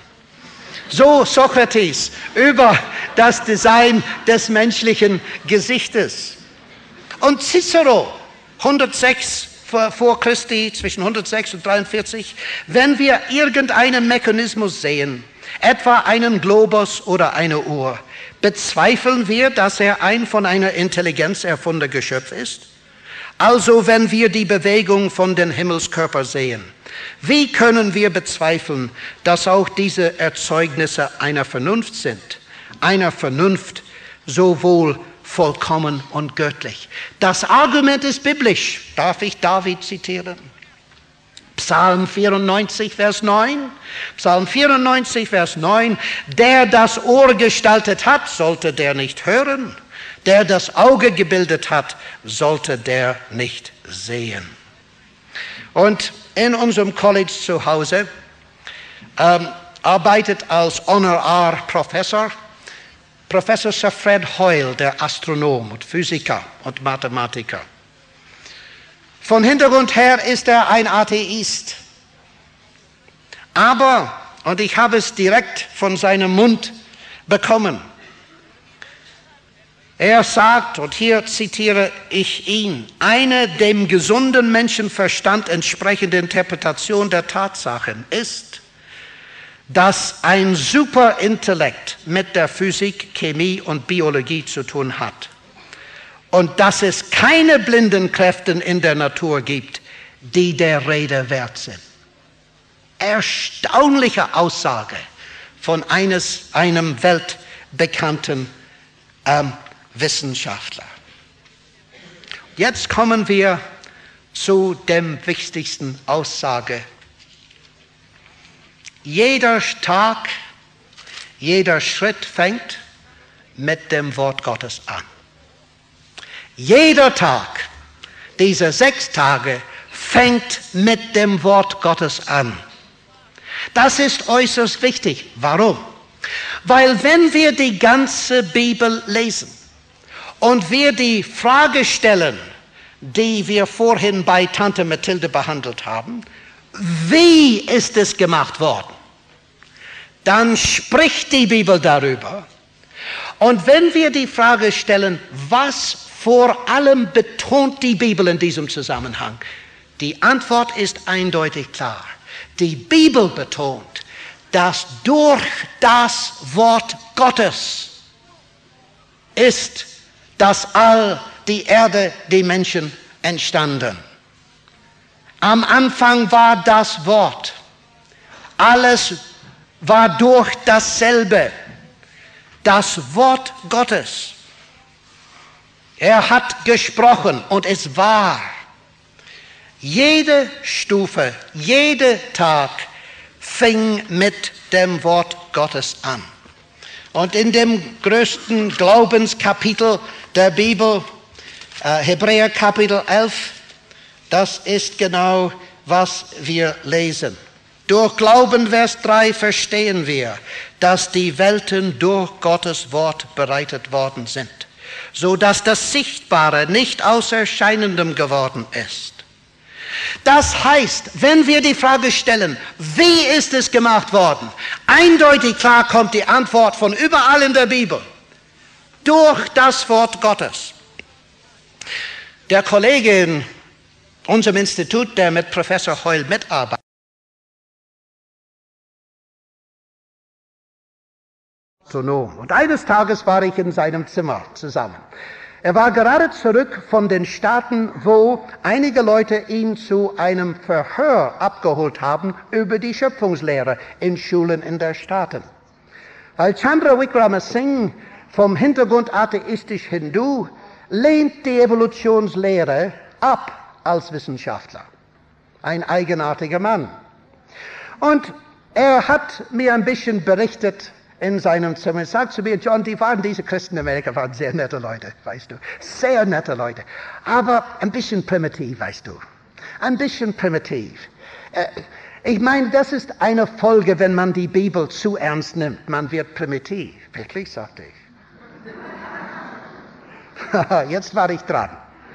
So Sokrates über das Design des menschlichen Gesichtes. Und Cicero, hundertsechs vor Christi, zwischen hundertsechs und dreiundvierzig, wenn wir irgendeinen Mechanismus sehen, etwa einen Globus oder eine Uhr, bezweifeln wir, dass er ein von einer Intelligenz erfundenes Geschöpf ist? Also wenn wir die Bewegung von den Himmelskörpern sehen, wie können wir bezweifeln, dass auch diese Erzeugnisse einer Vernunft sind? Einer Vernunft sowohl vollkommen und göttlich. Das Argument ist biblisch. Darf ich David zitieren? Psalm vierundneunzig, Vers neun. Psalm vierundneunzig, Vers neun. Der das Ohr gestaltet hat, sollte der nicht hören. Der das Auge gebildet hat, sollte der nicht sehen. Und in unserem College zu Hause ähm, arbeitet als Honorarprofessor Professor Sir Fred Hoyle, der Astronom und Physiker und Mathematiker. Von Hintergrund her ist er ein Atheist. Aber, und ich habe es direkt von seinem Mund bekommen, er sagt, und hier zitiere ich ihn, eine dem gesunden Menschenverstand entsprechende Interpretation der Tatsachen ist, dass ein Superintellekt mit der Physik, Chemie und Biologie zu tun hat und dass es keine blinden Kräfte in der Natur gibt, die der Rede wert sind. Erstaunliche Aussage von eines, einem weltbekannten ähm, Wissenschaftler. Jetzt kommen wir zu dem wichtigsten Aussage. Jeder Tag, jeder Schritt fängt mit dem Wort Gottes an. Jeder Tag, diese sechs Tage, fängt mit dem Wort Gottes an. Das ist äußerst wichtig. Warum? Weil wenn wir die ganze Bibel lesen und wir die Frage stellen, die wir vorhin bei Tante Mathilde behandelt haben, wie ist es gemacht worden? Dann spricht die Bibel darüber. Und wenn wir die Frage stellen, was vor allem betont die Bibel in diesem Zusammenhang? Die Antwort ist eindeutig klar. Die Bibel betont, dass durch das Wort Gottes ist das All, die Erde, die Menschen entstanden. Am Anfang war das Wort. Alles war durch dasselbe. Das Wort Gottes. Er hat gesprochen und es war. Jede Stufe, jeder Tag fing mit dem Wort Gottes an. Und in dem größten Glaubenskapitel der Bibel, äh, Hebräer Kapitel elf, das ist genau, was wir lesen. Durch Glauben, Vers drei, verstehen wir, dass die Welten durch Gottes Wort bereitet worden sind, so dass das Sichtbare nicht aus Erscheinendem geworden ist. Das heißt, wenn wir die Frage stellen, wie ist es gemacht worden? Eindeutig klar kommt die Antwort von überall in der Bibel. Durch das Wort Gottes. Der Kollege in unserem Institut, der mit Professor Hoyle mitarbeitet, und eines Tages war ich in seinem Zimmer zusammen. Er war gerade zurück von den Staaten, wo einige Leute ihn zu einem Verhör abgeholt haben über die Schöpfungslehre in Schulen in den Staaten. Weil Chandra Wickramasinghe vom Hintergrund atheistisch-Hindu lehnt die Evolutionslehre ab als Wissenschaftler. Ein eigenartiger Mann. Und er hat mir ein bisschen berichtet in seinem Zimmer. Er sagt zu mir, John, die waren, diese Christen in Amerika waren sehr nette Leute, weißt du. Sehr nette Leute. Aber ein bisschen primitiv, weißt du. Ein bisschen primitiv. Äh, ich meine, das ist eine Folge, wenn man die Bibel zu ernst nimmt. Man wird primitiv. Wirklich, sagte ich. Jetzt war ich dran.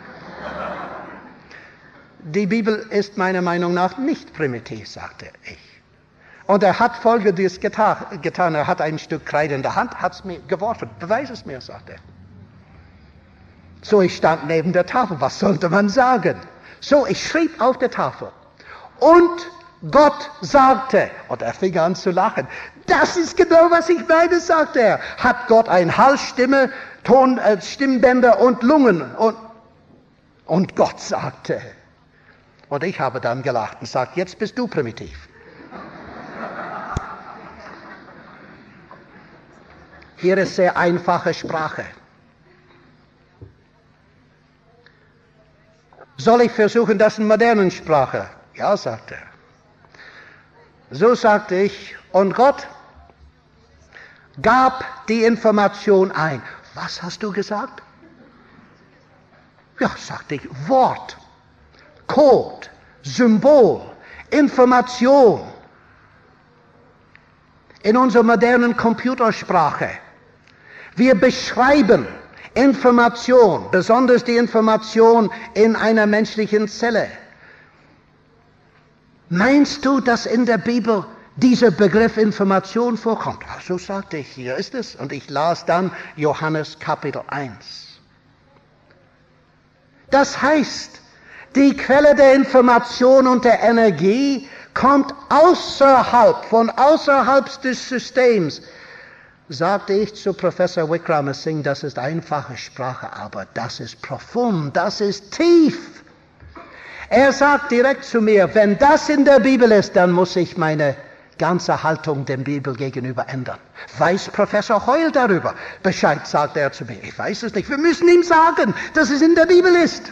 Die Bibel ist meiner Meinung nach nicht primitiv, sagte ich. Und er hat Folgendes getan. Er hat ein Stück Kreide in der Hand, hat es mir geworfen. Beweis es mir, sagte er. So, ich stand neben der Tafel. Was sollte man sagen? So, ich schrieb auf der Tafel. Und Gott sagte, und er fing an zu lachen. Das ist genau, was ich meine, sagte er. Hat Gott eine Halsstimme, Ton, äh, Stimmbänder und Lungen? Und, und Gott sagte. Und ich habe dann gelacht und gesagt, jetzt bist du primitiv. Hier ist sehr einfache Sprache. Soll ich versuchen, das in modernen Sprache? Ja, sagte er. So sagte ich, und Gott gab die Information ein. Was hast du gesagt? Ja, sagte ich, Wort, Code, Symbol, Information. In unserer modernen Computersprache. Wir beschreiben Information, besonders die Information in einer menschlichen Zelle. Meinst du, dass in der Bibel dieser Begriff Information vorkommt? Ach, so sagte ich, hier ist es. Und ich las dann Johannes Kapitel eins. Das heißt, die Quelle der Information und der Energie kommt außerhalb, von außerhalb des Systems. Sagte ich zu Professor Wickramasinghe, das ist einfache Sprache, aber das ist profund, das ist tief. Er sagt direkt zu mir, wenn das in der Bibel ist, dann muss ich meine ganze Haltung der Bibel gegenüber ändern. Weiß Professor Hoyle darüber? Bescheid, sagt er zu mir. Ich weiß es nicht. Wir müssen ihm sagen, dass es in der Bibel ist.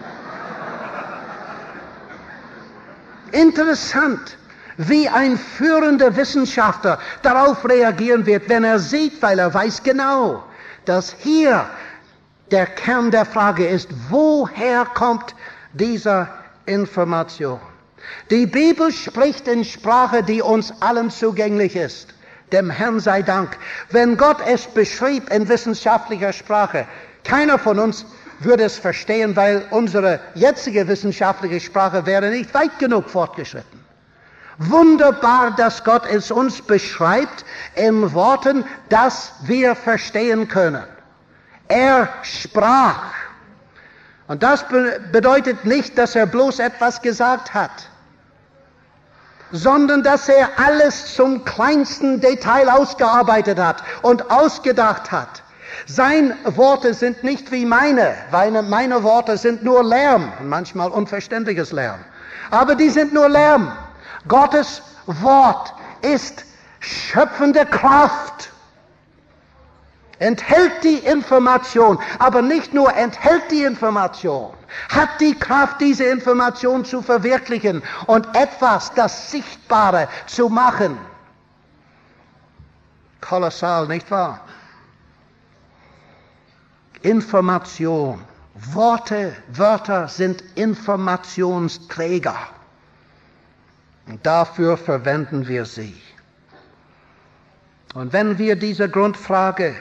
Interessant, wie ein führender Wissenschaftler darauf reagieren wird, wenn er sieht, weil er weiß genau, dass hier der Kern der Frage ist, woher kommt diese Information? Die Bibel spricht in Sprache, die uns allen zugänglich ist. Dem Herrn sei Dank. Wenn Gott es beschrieb in wissenschaftlicher Sprache, keiner von uns würde es verstehen, weil unsere jetzige wissenschaftliche Sprache wäre nicht weit genug fortgeschritten. Wunderbar, dass Gott es uns beschreibt in Worten, dass wir verstehen können. Er sprach. Und das be- bedeutet nicht, dass er bloß etwas gesagt hat, sondern dass er alles zum kleinsten Detail ausgearbeitet hat und ausgedacht hat. Seine Worte sind nicht wie meine, weil meine Worte sind nur Lärm, manchmal unverständliches Lärm. Aber die sind nur Lärm. Gottes Wort ist schöpfende Kraft. Enthält die Information, aber nicht nur enthält die Information, hat die Kraft, diese Information zu verwirklichen und etwas, das Sichtbare zu machen. Kolossal, nicht wahr? Information. Worte, Wörter sind Informationsträger. Und dafür verwenden wir sie. Und wenn wir diese Grundfrage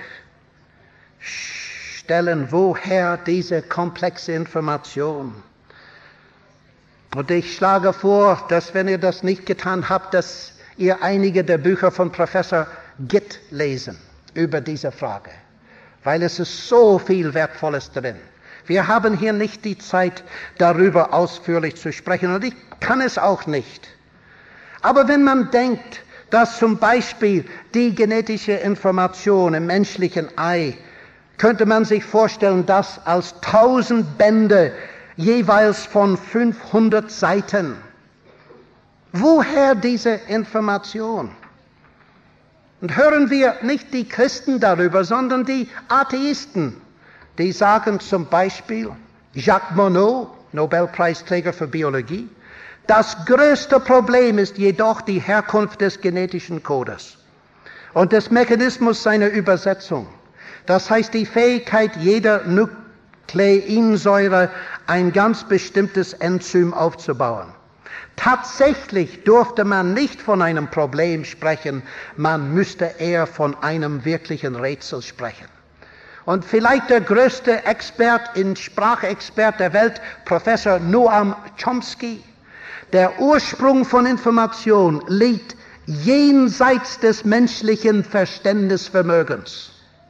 stellen, woher diese komplexe Information? Und ich schlage vor, dass wenn ihr das nicht getan habt, dass ihr einige der Bücher von Professor Gitt lesen über diese Frage, weil es ist so viel Wertvolles drin. Wir haben hier nicht die Zeit, darüber ausführlich zu sprechen, und ich kann es auch nicht. Aber wenn man denkt, dass zum Beispiel die genetische Information im menschlichen Ei, könnte man sich vorstellen, dass als tausend Bände jeweils von fünfhundert Seiten. Woher diese Information? Und hören wir nicht die Christen darüber, sondern die Atheisten, die sagen zum Beispiel, Jacques Monod, Nobelpreisträger für Biologie, das größte Problem ist jedoch die Herkunft des genetischen Codes und des Mechanismus seiner Übersetzung. Das heißt, die Fähigkeit jeder Nukleinsäure, ein ganz bestimmtes Enzym aufzubauen. Tatsächlich durfte man nicht von einem Problem sprechen, man müsste eher von einem wirklichen Rätsel sprechen. Und vielleicht der größte Expert in Sprachexpert der Welt, Professor Noam Chomsky, der Ursprung von Information liegt jenseits des menschlichen Verständnisvermögens.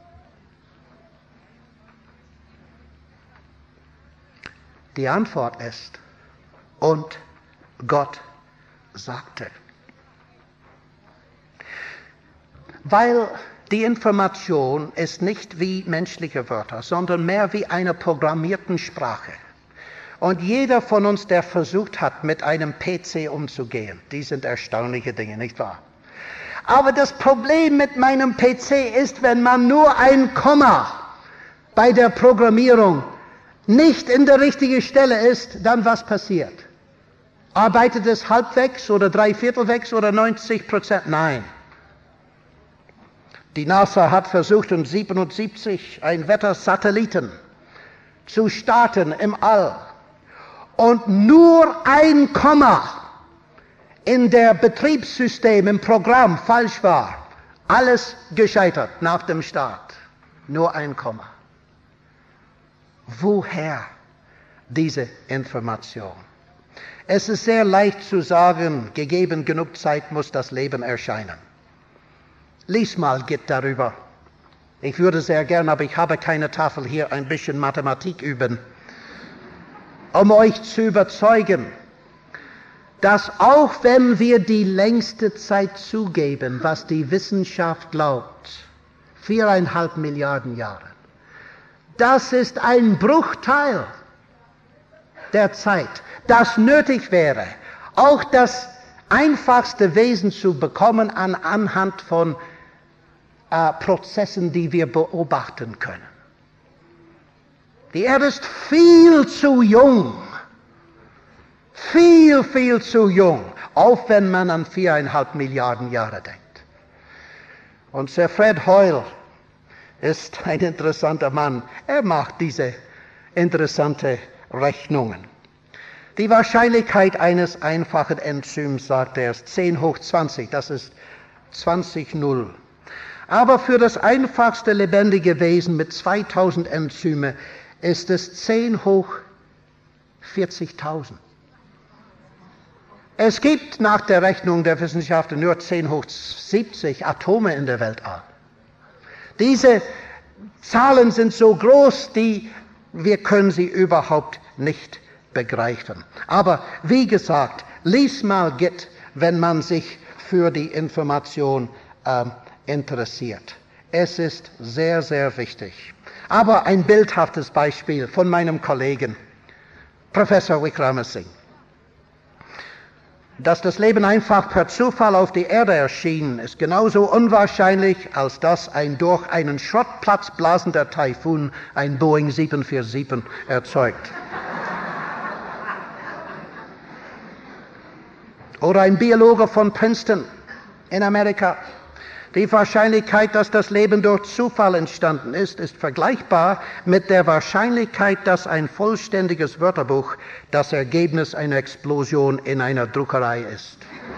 Die Antwort ist, und Gott sagte. Weil die Information ist nicht wie menschliche Wörter, sondern mehr wie eine programmierte Sprache. Und jeder von uns, der versucht hat, mit einem P C umzugehen, die sind erstaunliche Dinge, nicht wahr? Aber das Problem mit meinem P C ist, wenn man nur ein Komma bei der Programmierung nicht in der richtigen Stelle ist, dann was passiert? Arbeitet es halbwegs oder dreiviertelwegs oder neunzig Prozent? Nein. Die NASA hat versucht, um siebenundsiebzig einen Wettersatelliten zu starten im All. Und nur ein Komma in der Betriebssystem, im Programm falsch war. Alles gescheitert nach dem Start. Nur ein Komma. Woher diese Information? Es ist sehr leicht zu sagen, gegeben genug Zeit muss das Leben erscheinen. Lies mal Gitt darüber. Ich würde sehr gern, aber ich habe keine Tafel hier, ein bisschen Mathematik üben, um euch zu überzeugen, dass auch wenn wir die längste Zeit zugeben, was die Wissenschaft glaubt, viereinhalb Milliarden Jahre, das ist ein Bruchteil der Zeit, das nötig wäre, auch das einfachste Wesen zu bekommen an, anhand von äh, Prozessen, die wir beobachten können. Die Erde ist viel zu jung, viel, viel zu jung, auch wenn man an viereinhalb Milliarden Jahre denkt. Und Sir Fred Hoyle ist ein interessanter Mann. Er macht diese interessante Rechnungen. Die Wahrscheinlichkeit eines einfachen Enzyms, sagt er, ist zehn hoch zwanzig, das ist zwanzig Null. Aber für das einfachste lebendige Wesen mit zweitausend Enzyme ist es zehn hoch vierzigtausend. Es gibt nach der Rechnung der Wissenschaftler nur zehn hoch siebzig Atome in der Weltall. Diese Zahlen sind so groß, die wir können sie überhaupt nicht begreifen. Aber wie gesagt, lies mal Gitt, wenn man sich für die Information äh, interessiert. Es ist sehr, sehr wichtig. Aber ein bildhaftes Beispiel von meinem Kollegen, Professor Wickramasinghe. Dass das Leben einfach per Zufall auf die Erde erschien, ist genauso unwahrscheinlich, als dass ein durch einen Schrottplatz blasender Taifun ein Boeing sieben vier sieben erzeugt. Oder ein Biologe von Princeton in Amerika. Die Wahrscheinlichkeit, dass das Leben durch Zufall entstanden ist, ist vergleichbar mit der Wahrscheinlichkeit, dass ein vollständiges Wörterbuch das Ergebnis einer Explosion in einer Druckerei ist.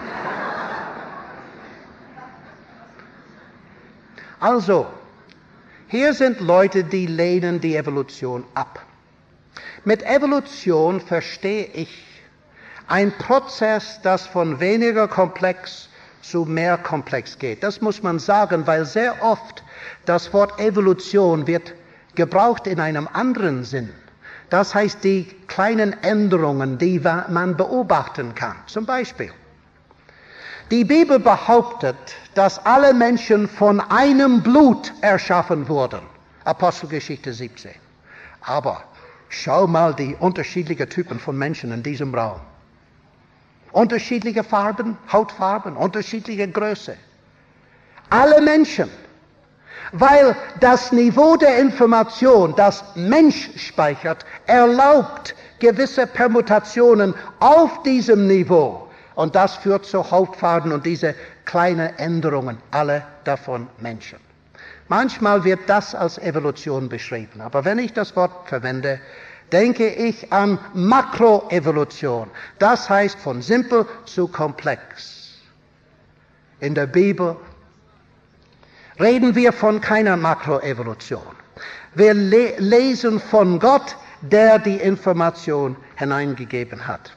Also, hier sind Leute, die lehnen die Evolution ab. Mit Evolution verstehe ich ein Prozess, das von weniger komplex zu mehr komplex geht. Das muss man sagen, weil sehr oft das Wort Evolution wird gebraucht in einem anderen Sinn. Das heißt, die kleinen Änderungen, die man beobachten kann. Zum Beispiel, die Bibel behauptet, dass alle Menschen von einem Blut erschaffen wurden. Apostelgeschichte siebzehn. Aber schau mal die unterschiedlichen Typen von Menschen in diesem Raum. Unterschiedliche Farben, Hautfarben, unterschiedliche Größe. Alle Menschen. Weil das Niveau der Information, das Mensch speichert, erlaubt gewisse Permutationen auf diesem Niveau. Und das führt zu Hautfarben und diese kleinen Änderungen, alle davon Menschen. Manchmal wird das als Evolution beschrieben, aber wenn ich das Wort verwende, denke ich an Makroevolution. Das heißt von simpel zu komplex. In der Bibel reden wir von keiner Makroevolution. Wir le- lesen von Gott, der die Information hineingegeben hat.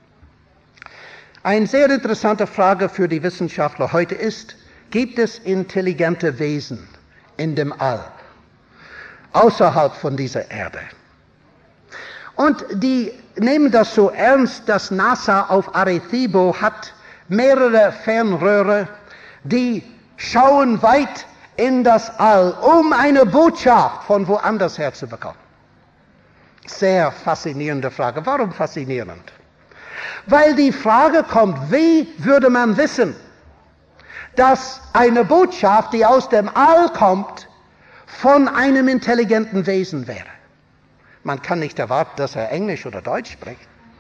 Eine sehr interessante Frage für die Wissenschaftler heute ist, gibt es intelligente Wesen in dem All, außerhalb von dieser Erde? Und die nehmen das so ernst, dass NASA auf Arecibo hat mehrere Fernröhre, die schauen weit in das All, um eine Botschaft von woanders herzubekommen. Sehr faszinierende Frage. Warum faszinierend? Weil die Frage kommt, wie würde man wissen, dass eine Botschaft, die aus dem All kommt, von einem intelligenten Wesen wäre? Man kann nicht erwarten, dass er Englisch oder Deutsch spricht.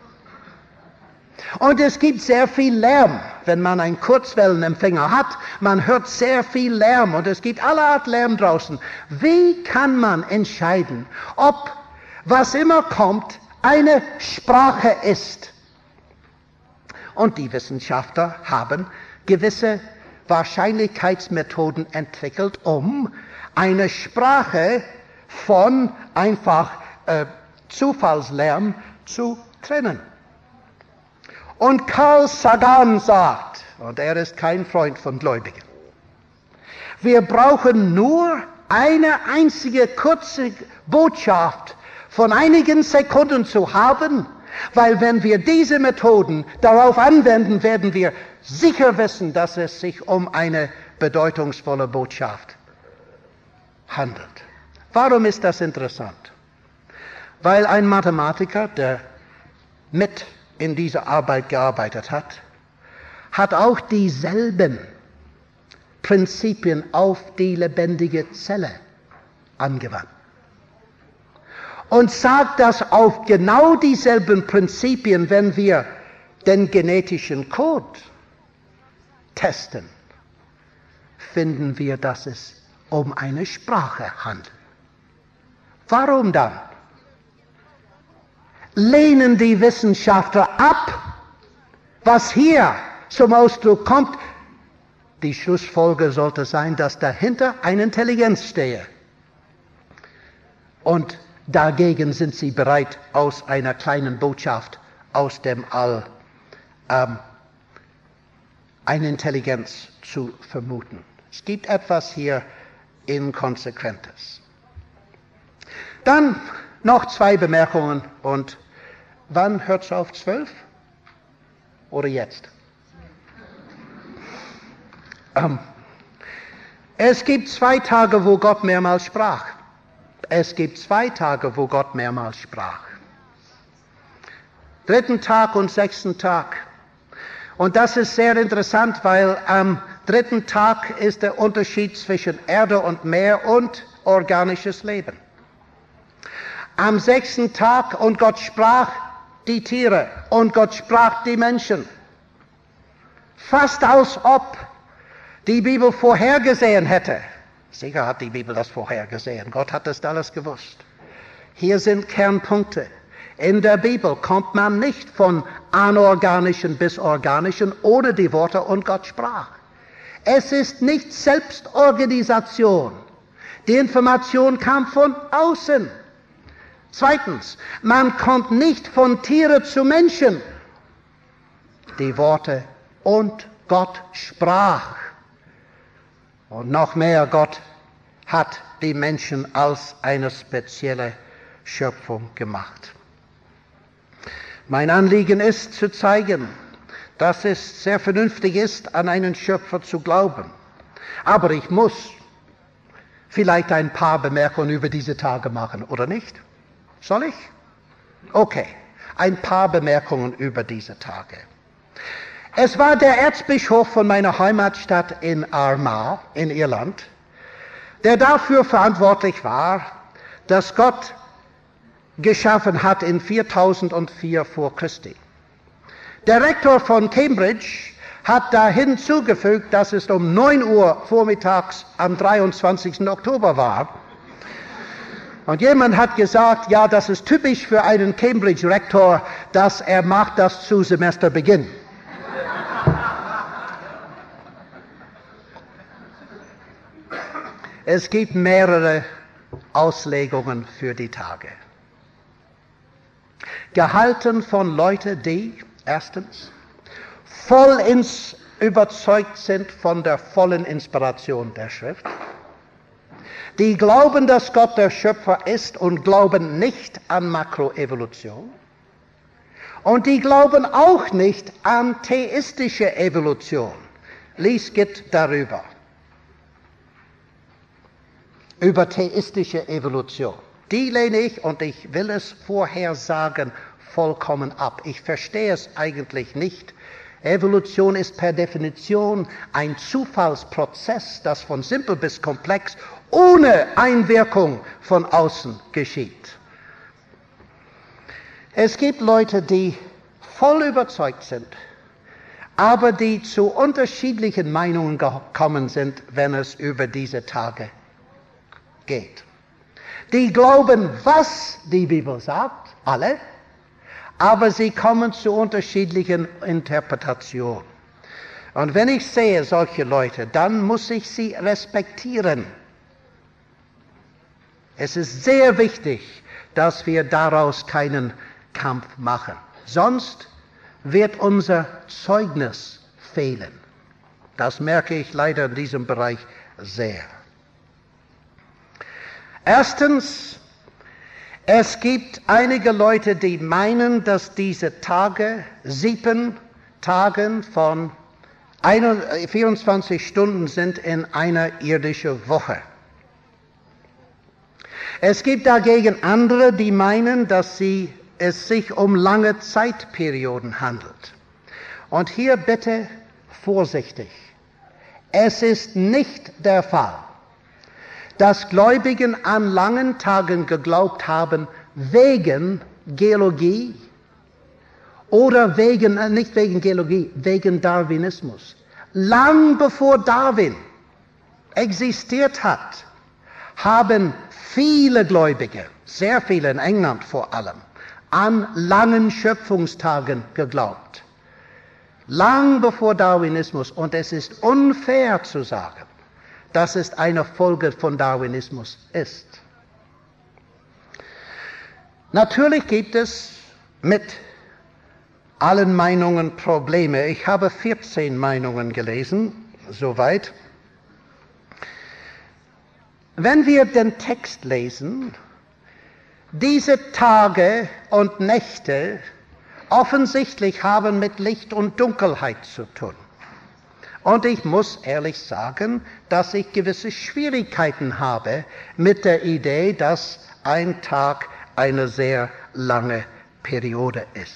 Und es gibt sehr viel Lärm, wenn man einen Kurzwellenempfänger hat. Man hört sehr viel Lärm und es gibt alle Art Lärm draußen. Wie kann man entscheiden, ob was immer kommt eine Sprache ist? Und die Wissenschaftler haben gewisse Wahrscheinlichkeitsmethoden entwickelt, um eine Sprache von einfach äh, Zufallslärm zu trennen. Und Carl Sagan sagt, und er ist kein Freund von Gläubigen, wir brauchen nur eine einzige kurze Botschaft von einigen Sekunden zu haben, weil wenn wir diese Methoden darauf anwenden, werden wir sicher wissen, dass es sich um eine bedeutungsvolle Botschaft handelt. Warum ist das interessant? Weil ein Mathematiker, der mit in dieser Arbeit gearbeitet hat, hat auch dieselben Prinzipien auf die lebendige Zelle angewandt. Und sagt, dass auf genau dieselben Prinzipien, wenn wir den genetischen Code testen, finden wir, dass es um eine Sprache handelt. Warum dann lehnen die Wissenschaftler ab, was hier zum Ausdruck kommt? Die Schlussfolgerung sollte sein, dass dahinter eine Intelligenz stehe. Und dagegen sind sie bereit, aus einer kleinen Botschaft aus dem All ähm, eine Intelligenz zu vermuten. Es gibt etwas hier Inkonsequentes. Dann noch zwei Bemerkungen und wann hört es auf? Zwölf? Oder jetzt? Ähm, es gibt zwei Tage, wo Gott mehrmals sprach. Es gibt zwei Tage, wo Gott mehrmals sprach. Dritten Tag und sechsten Tag. Und das ist sehr interessant, weil am dritten Tag ist der Unterschied zwischen Erde und Meer und organisches Leben. Am sechsten Tag und Gott sprach die Tiere und Gott sprach die Menschen. Fast als ob die Bibel vorhergesehen hätte. Sicher hat die Bibel das vorhergesehen. Gott hat das alles gewusst. Hier sind Kernpunkte. In der Bibel kommt man nicht von anorganischen bis organischen ohne die Worte und Gott sprach. Es ist nicht Selbstorganisation. Die Information kam von außen. Zweitens, man kommt nicht von Tiere zu Menschen. Die Worte und Gott sprach. Und noch mehr, Gott hat die Menschen als eine spezielle Schöpfung gemacht. Mein Anliegen ist zu zeigen, dass es sehr vernünftig ist, an einen Schöpfer zu glauben. Aber ich muss vielleicht ein paar Bemerkungen über diese Tage machen, oder nicht? Soll ich? Okay, ein paar Bemerkungen über diese Tage. Es war der Erzbischof von meiner Heimatstadt in Armagh in Irland, der dafür verantwortlich war, dass Gott geschaffen hat in viertausendvier vor Christi. Der Rektor von Cambridge hat da hinzugefügt, dass es um neun Uhr vormittags am dreiundzwanzigsten Oktober war. Und jemand hat gesagt, ja, das ist typisch für einen Cambridge-Rektor, dass er macht das zu Semesterbeginn. Es gibt mehrere Auslegungen für die Tage. Gehalten von Leuten, die erstens voll ins überzeugt sind von der vollen Inspiration der Schrift, die glauben, dass Gott der Schöpfer ist und glauben nicht an Makroevolution, und die glauben auch nicht an theistische Evolution. Lies Gitt darüber. Über theistische Evolution. Die lehne ich, und ich will es vorher sagen, vollkommen ab. Ich verstehe es eigentlich nicht. Evolution ist per Definition ein Zufallsprozess, das von simpel bis komplex ohne Einwirkung von außen geschieht. Es gibt Leute, die voll überzeugt sind, aber die zu unterschiedlichen Meinungen gekommen sind, wenn es über diese Tage geht. Die glauben, was die Bibel sagt, alle, aber sie kommen zu unterschiedlichen Interpretationen. Und wenn ich sehe solche Leute, dann muss ich sie respektieren. Es ist sehr wichtig, dass wir daraus keinen Kampf machen. Sonst wird unser Zeugnis fehlen. Das merke ich leider in diesem Bereich sehr. Erstens, es gibt einige Leute, die meinen, dass diese Tage, sieben Tage von vierundzwanzig Stunden sind in einer irdischen Woche. Es gibt dagegen andere, die meinen, dass sie, es sich um lange Zeitperioden handelt. Und hier bitte vorsichtig. Es ist nicht der Fall, dass Gläubigen an langen Tagen geglaubt haben, wegen Geologie oder wegen, äh, nicht wegen Geologie, wegen Darwinismus. Lang bevor Darwin existiert hat, haben viele Gläubige, sehr viele in England vor allem, an langen Schöpfungstagen geglaubt. Lang bevor Darwinismus. Und es ist unfair zu sagen, dass es eine Folge von Darwinismus ist. Natürlich gibt es mit allen Meinungen Probleme. Ich habe vierzehn Meinungen gelesen, soweit. Wenn wir den Text lesen, diese Tage und Nächte offensichtlich haben mit Licht und Dunkelheit zu tun. Und ich muss ehrlich sagen, dass ich gewisse Schwierigkeiten habe mit der Idee, dass ein Tag eine sehr lange Periode ist.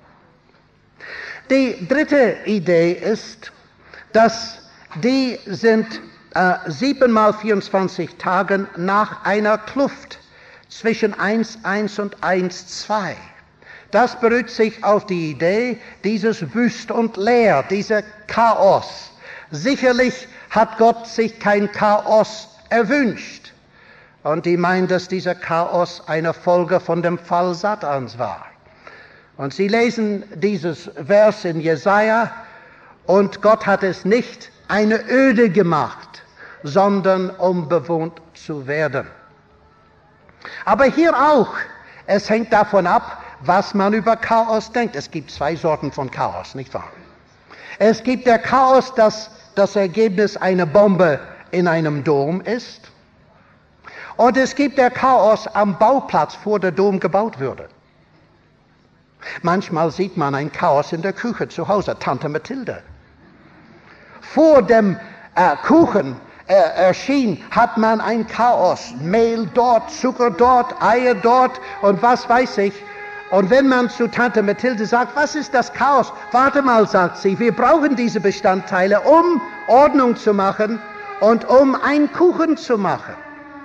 Die dritte Idee ist, dass die sind äh, sieben mal vierundzwanzig Tagen nach einer Kluft zwischen eins Komma eins und eins Komma zwei. Das beruht sich auf die Idee dieses Wüst und Leer, dieser Chaos. Sicherlich hat Gott sich kein Chaos erwünscht. Und die meinen, dass dieser Chaos eine Folge von dem Fall Satans war. Und sie lesen dieses Vers in Jesaja, und Gott hat es nicht eine Öde gemacht, sondern um bewohnt zu werden. Aber hier auch, es hängt davon ab, was man über Chaos denkt. Es gibt zwei Sorten von Chaos, nicht wahr? Es gibt der Chaos, das das Ergebnis einer Bombe in einem Dom ist. Und es gibt der Chaos am Bauplatz, vor der Dom gebaut wurde. Manchmal sieht man ein Chaos in der Küche zu Hause, Tante Mathilde. Vor dem äh, Kuchen äh, erschien, hat man ein Chaos. Mehl dort, Zucker dort, Eier dort und was weiß ich. Und wenn man zu Tante Mathilde sagt, was ist das Chaos? Warte mal, sagt sie, wir brauchen diese Bestandteile, um Ordnung zu machen und um einen Kuchen zu machen.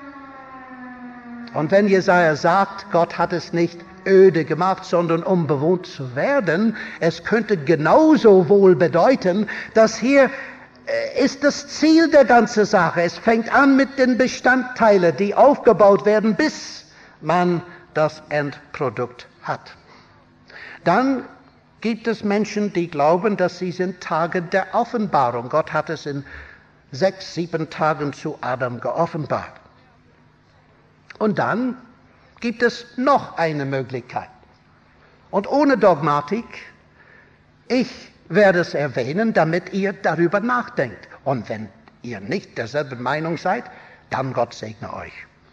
Und wenn Jesaja sagt, Gott hat es nicht öde gemacht, sondern um bewohnt zu werden, es könnte genauso wohl bedeuten, dass hier äh, ist das Ziel der ganzen Sache. Es fängt an mit den Bestandteilen, die aufgebaut werden, bis man das Endprodukt hat. Dann gibt es Menschen, die glauben, dass sie sind Tage der Offenbarung. Gott hat es in sechs, sieben Tagen zu Adam geoffenbart. Und dann gibt es noch eine Möglichkeit. Und ohne Dogmatik, ich werde es erwähnen, damit ihr darüber nachdenkt. Und wenn ihr nicht derselben Meinung seid, dann Gott segne euch.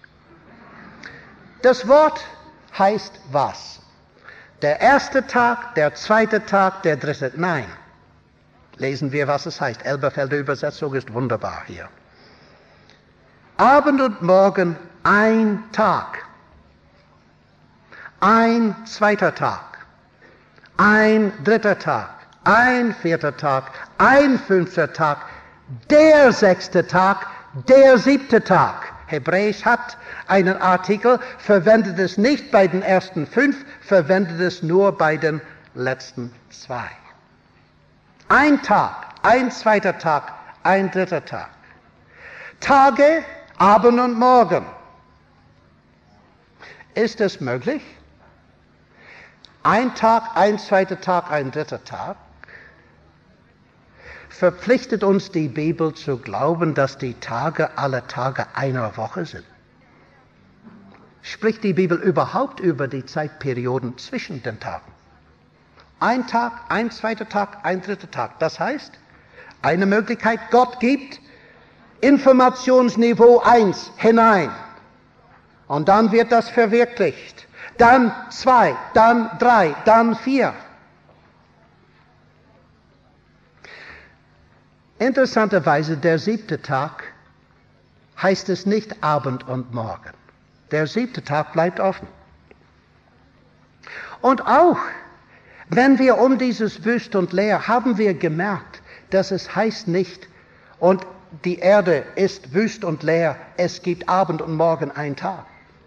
Das Wort heißt was? Der erste Tag, der zweite Tag, der dritte. Nein. Lesen wir, was es heißt. Elberfelder Übersetzung ist wunderbar hier. Abend und Morgen ein Tag. Ein zweiter Tag. Ein dritter Tag. Ein vierter Tag. Ein fünfter Tag. Der sechste Tag. Der siebte Tag. Hebräisch hat einen Artikel, verwendet es nicht bei den ersten fünf, verwendet es nur bei den letzten zwei. Ein Tag, ein zweiter Tag, ein dritter Tag. Tage, Abend und Morgen. Ist es möglich? Ein Tag, ein zweiter Tag, ein dritter Tag. Verpflichtet uns die Bibel zu glauben, dass die Tage alle Tage einer Woche sind? Spricht die Bibel überhaupt über die Zeitperioden zwischen den Tagen? Ein Tag, ein zweiter Tag, ein dritter Tag. Das heißt, eine Möglichkeit, Gott gibt Informationsniveau eins hinein. Und dann wird das verwirklicht. Dann zwei, dann drei, dann vier. Interessanterweise, der siebte Tag heißt es nicht Abend und Morgen. Der siebte Tag bleibt offen. Und auch, wenn wir um dieses Wüst und Leer, haben wir gemerkt, dass es heißt nicht, und die Erde ist wüst und leer, es gibt Abend und Morgen ein Tag.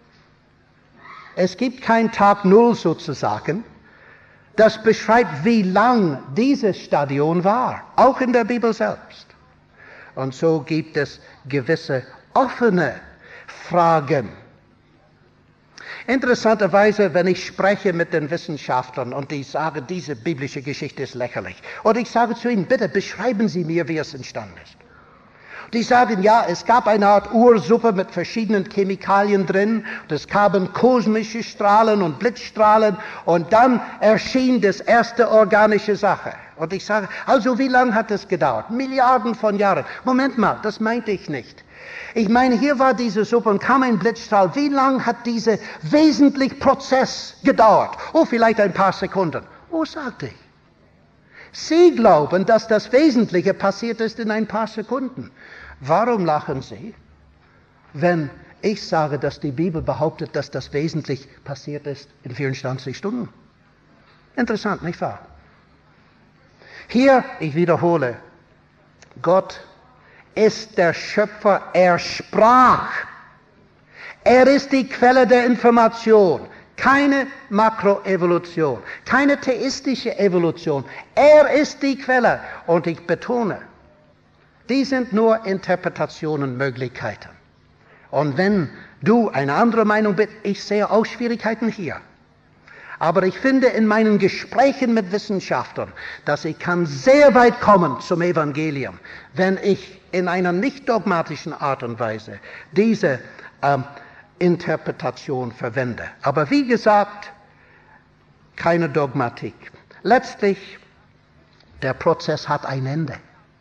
Es gibt kein Tag Null sozusagen. Das beschreibt, wie lang dieses Stadion war, auch in der Bibel selbst. Und so gibt es gewisse offene Fragen. Interessanterweise, wenn ich spreche mit den Wissenschaftlern und die sagen, diese biblische Geschichte ist lächerlich, und ich sage zu ihnen, bitte beschreiben Sie mir, wie es entstanden ist. Die sagen, ja, es gab eine Art Ursuppe mit verschiedenen Chemikalien drin, es kamen kosmische Strahlen und Blitzstrahlen und dann erschien das erste organische Sache. Und ich sage, also wie lange hat es gedauert? Milliarden von Jahren. Moment mal, das meinte ich nicht. Ich meine, hier war diese Suppe und kam ein Blitzstrahl. Wie lange hat dieser wesentliche Prozess gedauert? Oh, vielleicht ein paar Sekunden. Oh, sagte ich. Sie glauben, dass das Wesentliche passiert ist in ein paar Sekunden. Warum lachen Sie, wenn ich sage, dass die Bibel behauptet, dass das Wesentliche passiert ist in vierundzwanzig Stunden? Interessant, nicht wahr? Hier, ich wiederhole, Gott ist der Schöpfer, er sprach. Er ist die Quelle der Information. Keine Makroevolution, keine theistische Evolution. Er ist die Quelle. Und ich betone, die sind nur Interpretationen, Möglichkeiten. Und wenn du eine andere Meinung bist, ich sehe auch Schwierigkeiten hier. Aber ich finde in meinen Gesprächen mit Wissenschaftlern, dass ich kann sehr weit kommen zum Evangelium, wenn ich in einer nicht dogmatischen Art und Weise diese ähm, Interpretation verwende. Aber wie gesagt, keine Dogmatik. Letztlich, der Prozess hat ein Ende.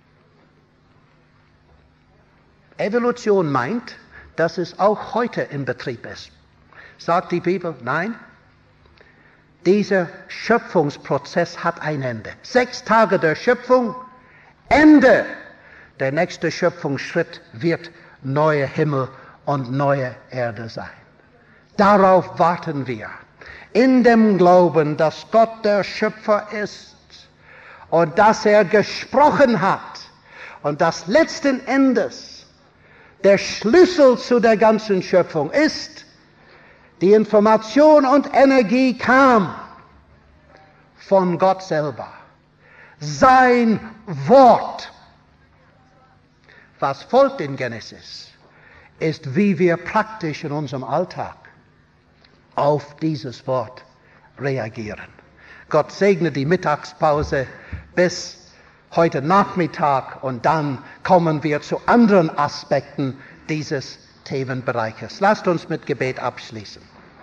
Evolution meint, dass es auch heute in Betrieb ist. Sagt die Bibel? Nein. Dieser Schöpfungsprozess hat ein Ende. Sechs Tage der Schöpfung, Ende. Der nächste Schöpfungsschritt wird neue Himmel und neue Erde sein. Darauf warten wir. In dem Glauben, dass Gott der Schöpfer ist und dass er gesprochen hat und dass letzten Endes der Schlüssel zu der ganzen Schöpfung ist, die Information und Energie kam von Gott selber. Sein Wort. Was folgt in Genesis, ist, wie wir praktisch in unserem Alltag auf dieses Wort reagieren. Gott segne die Mittagspause bis heute Nachmittag und dann kommen wir zu anderen Aspekten dieses Themenbereiches. Lasst uns mit Gebet abschließen.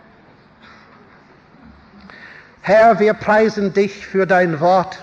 Herr, wir preisen dich für dein Wort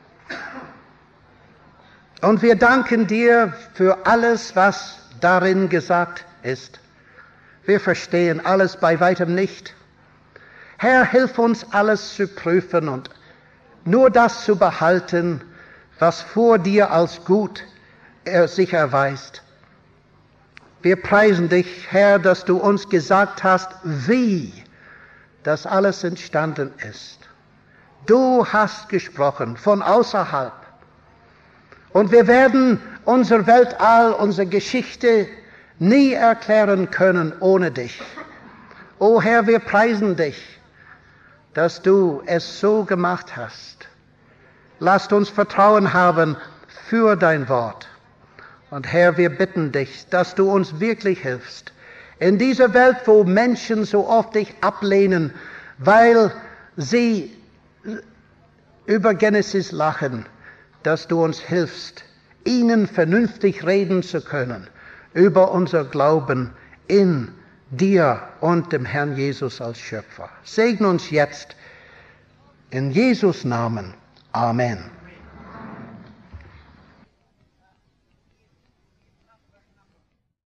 und wir danken dir für alles, was darin gesagt ist. Wir verstehen alles bei weitem nicht. Herr, hilf uns, alles zu prüfen und nur das zu behalten, was vor dir als gut er sich erweist. Wir preisen dich, Herr, dass du uns gesagt hast, wie das alles entstanden ist. Du hast gesprochen von außerhalb. Und wir werden unser Weltall, unsere Geschichte nie erklären können ohne dich. O Herr, wir preisen dich, dass du es so gemacht hast. Lasst uns Vertrauen haben für dein Wort. Und Herr, wir bitten dich, dass du uns wirklich hilfst. In dieser Welt, wo Menschen so oft dich ablehnen, weil sie über Genesis lachen, dass du uns hilfst, ihnen vernünftig reden zu können über unser Glauben in dir und dem Herrn Jesus als Schöpfer. Segne uns jetzt in Jesus Namen. Amen.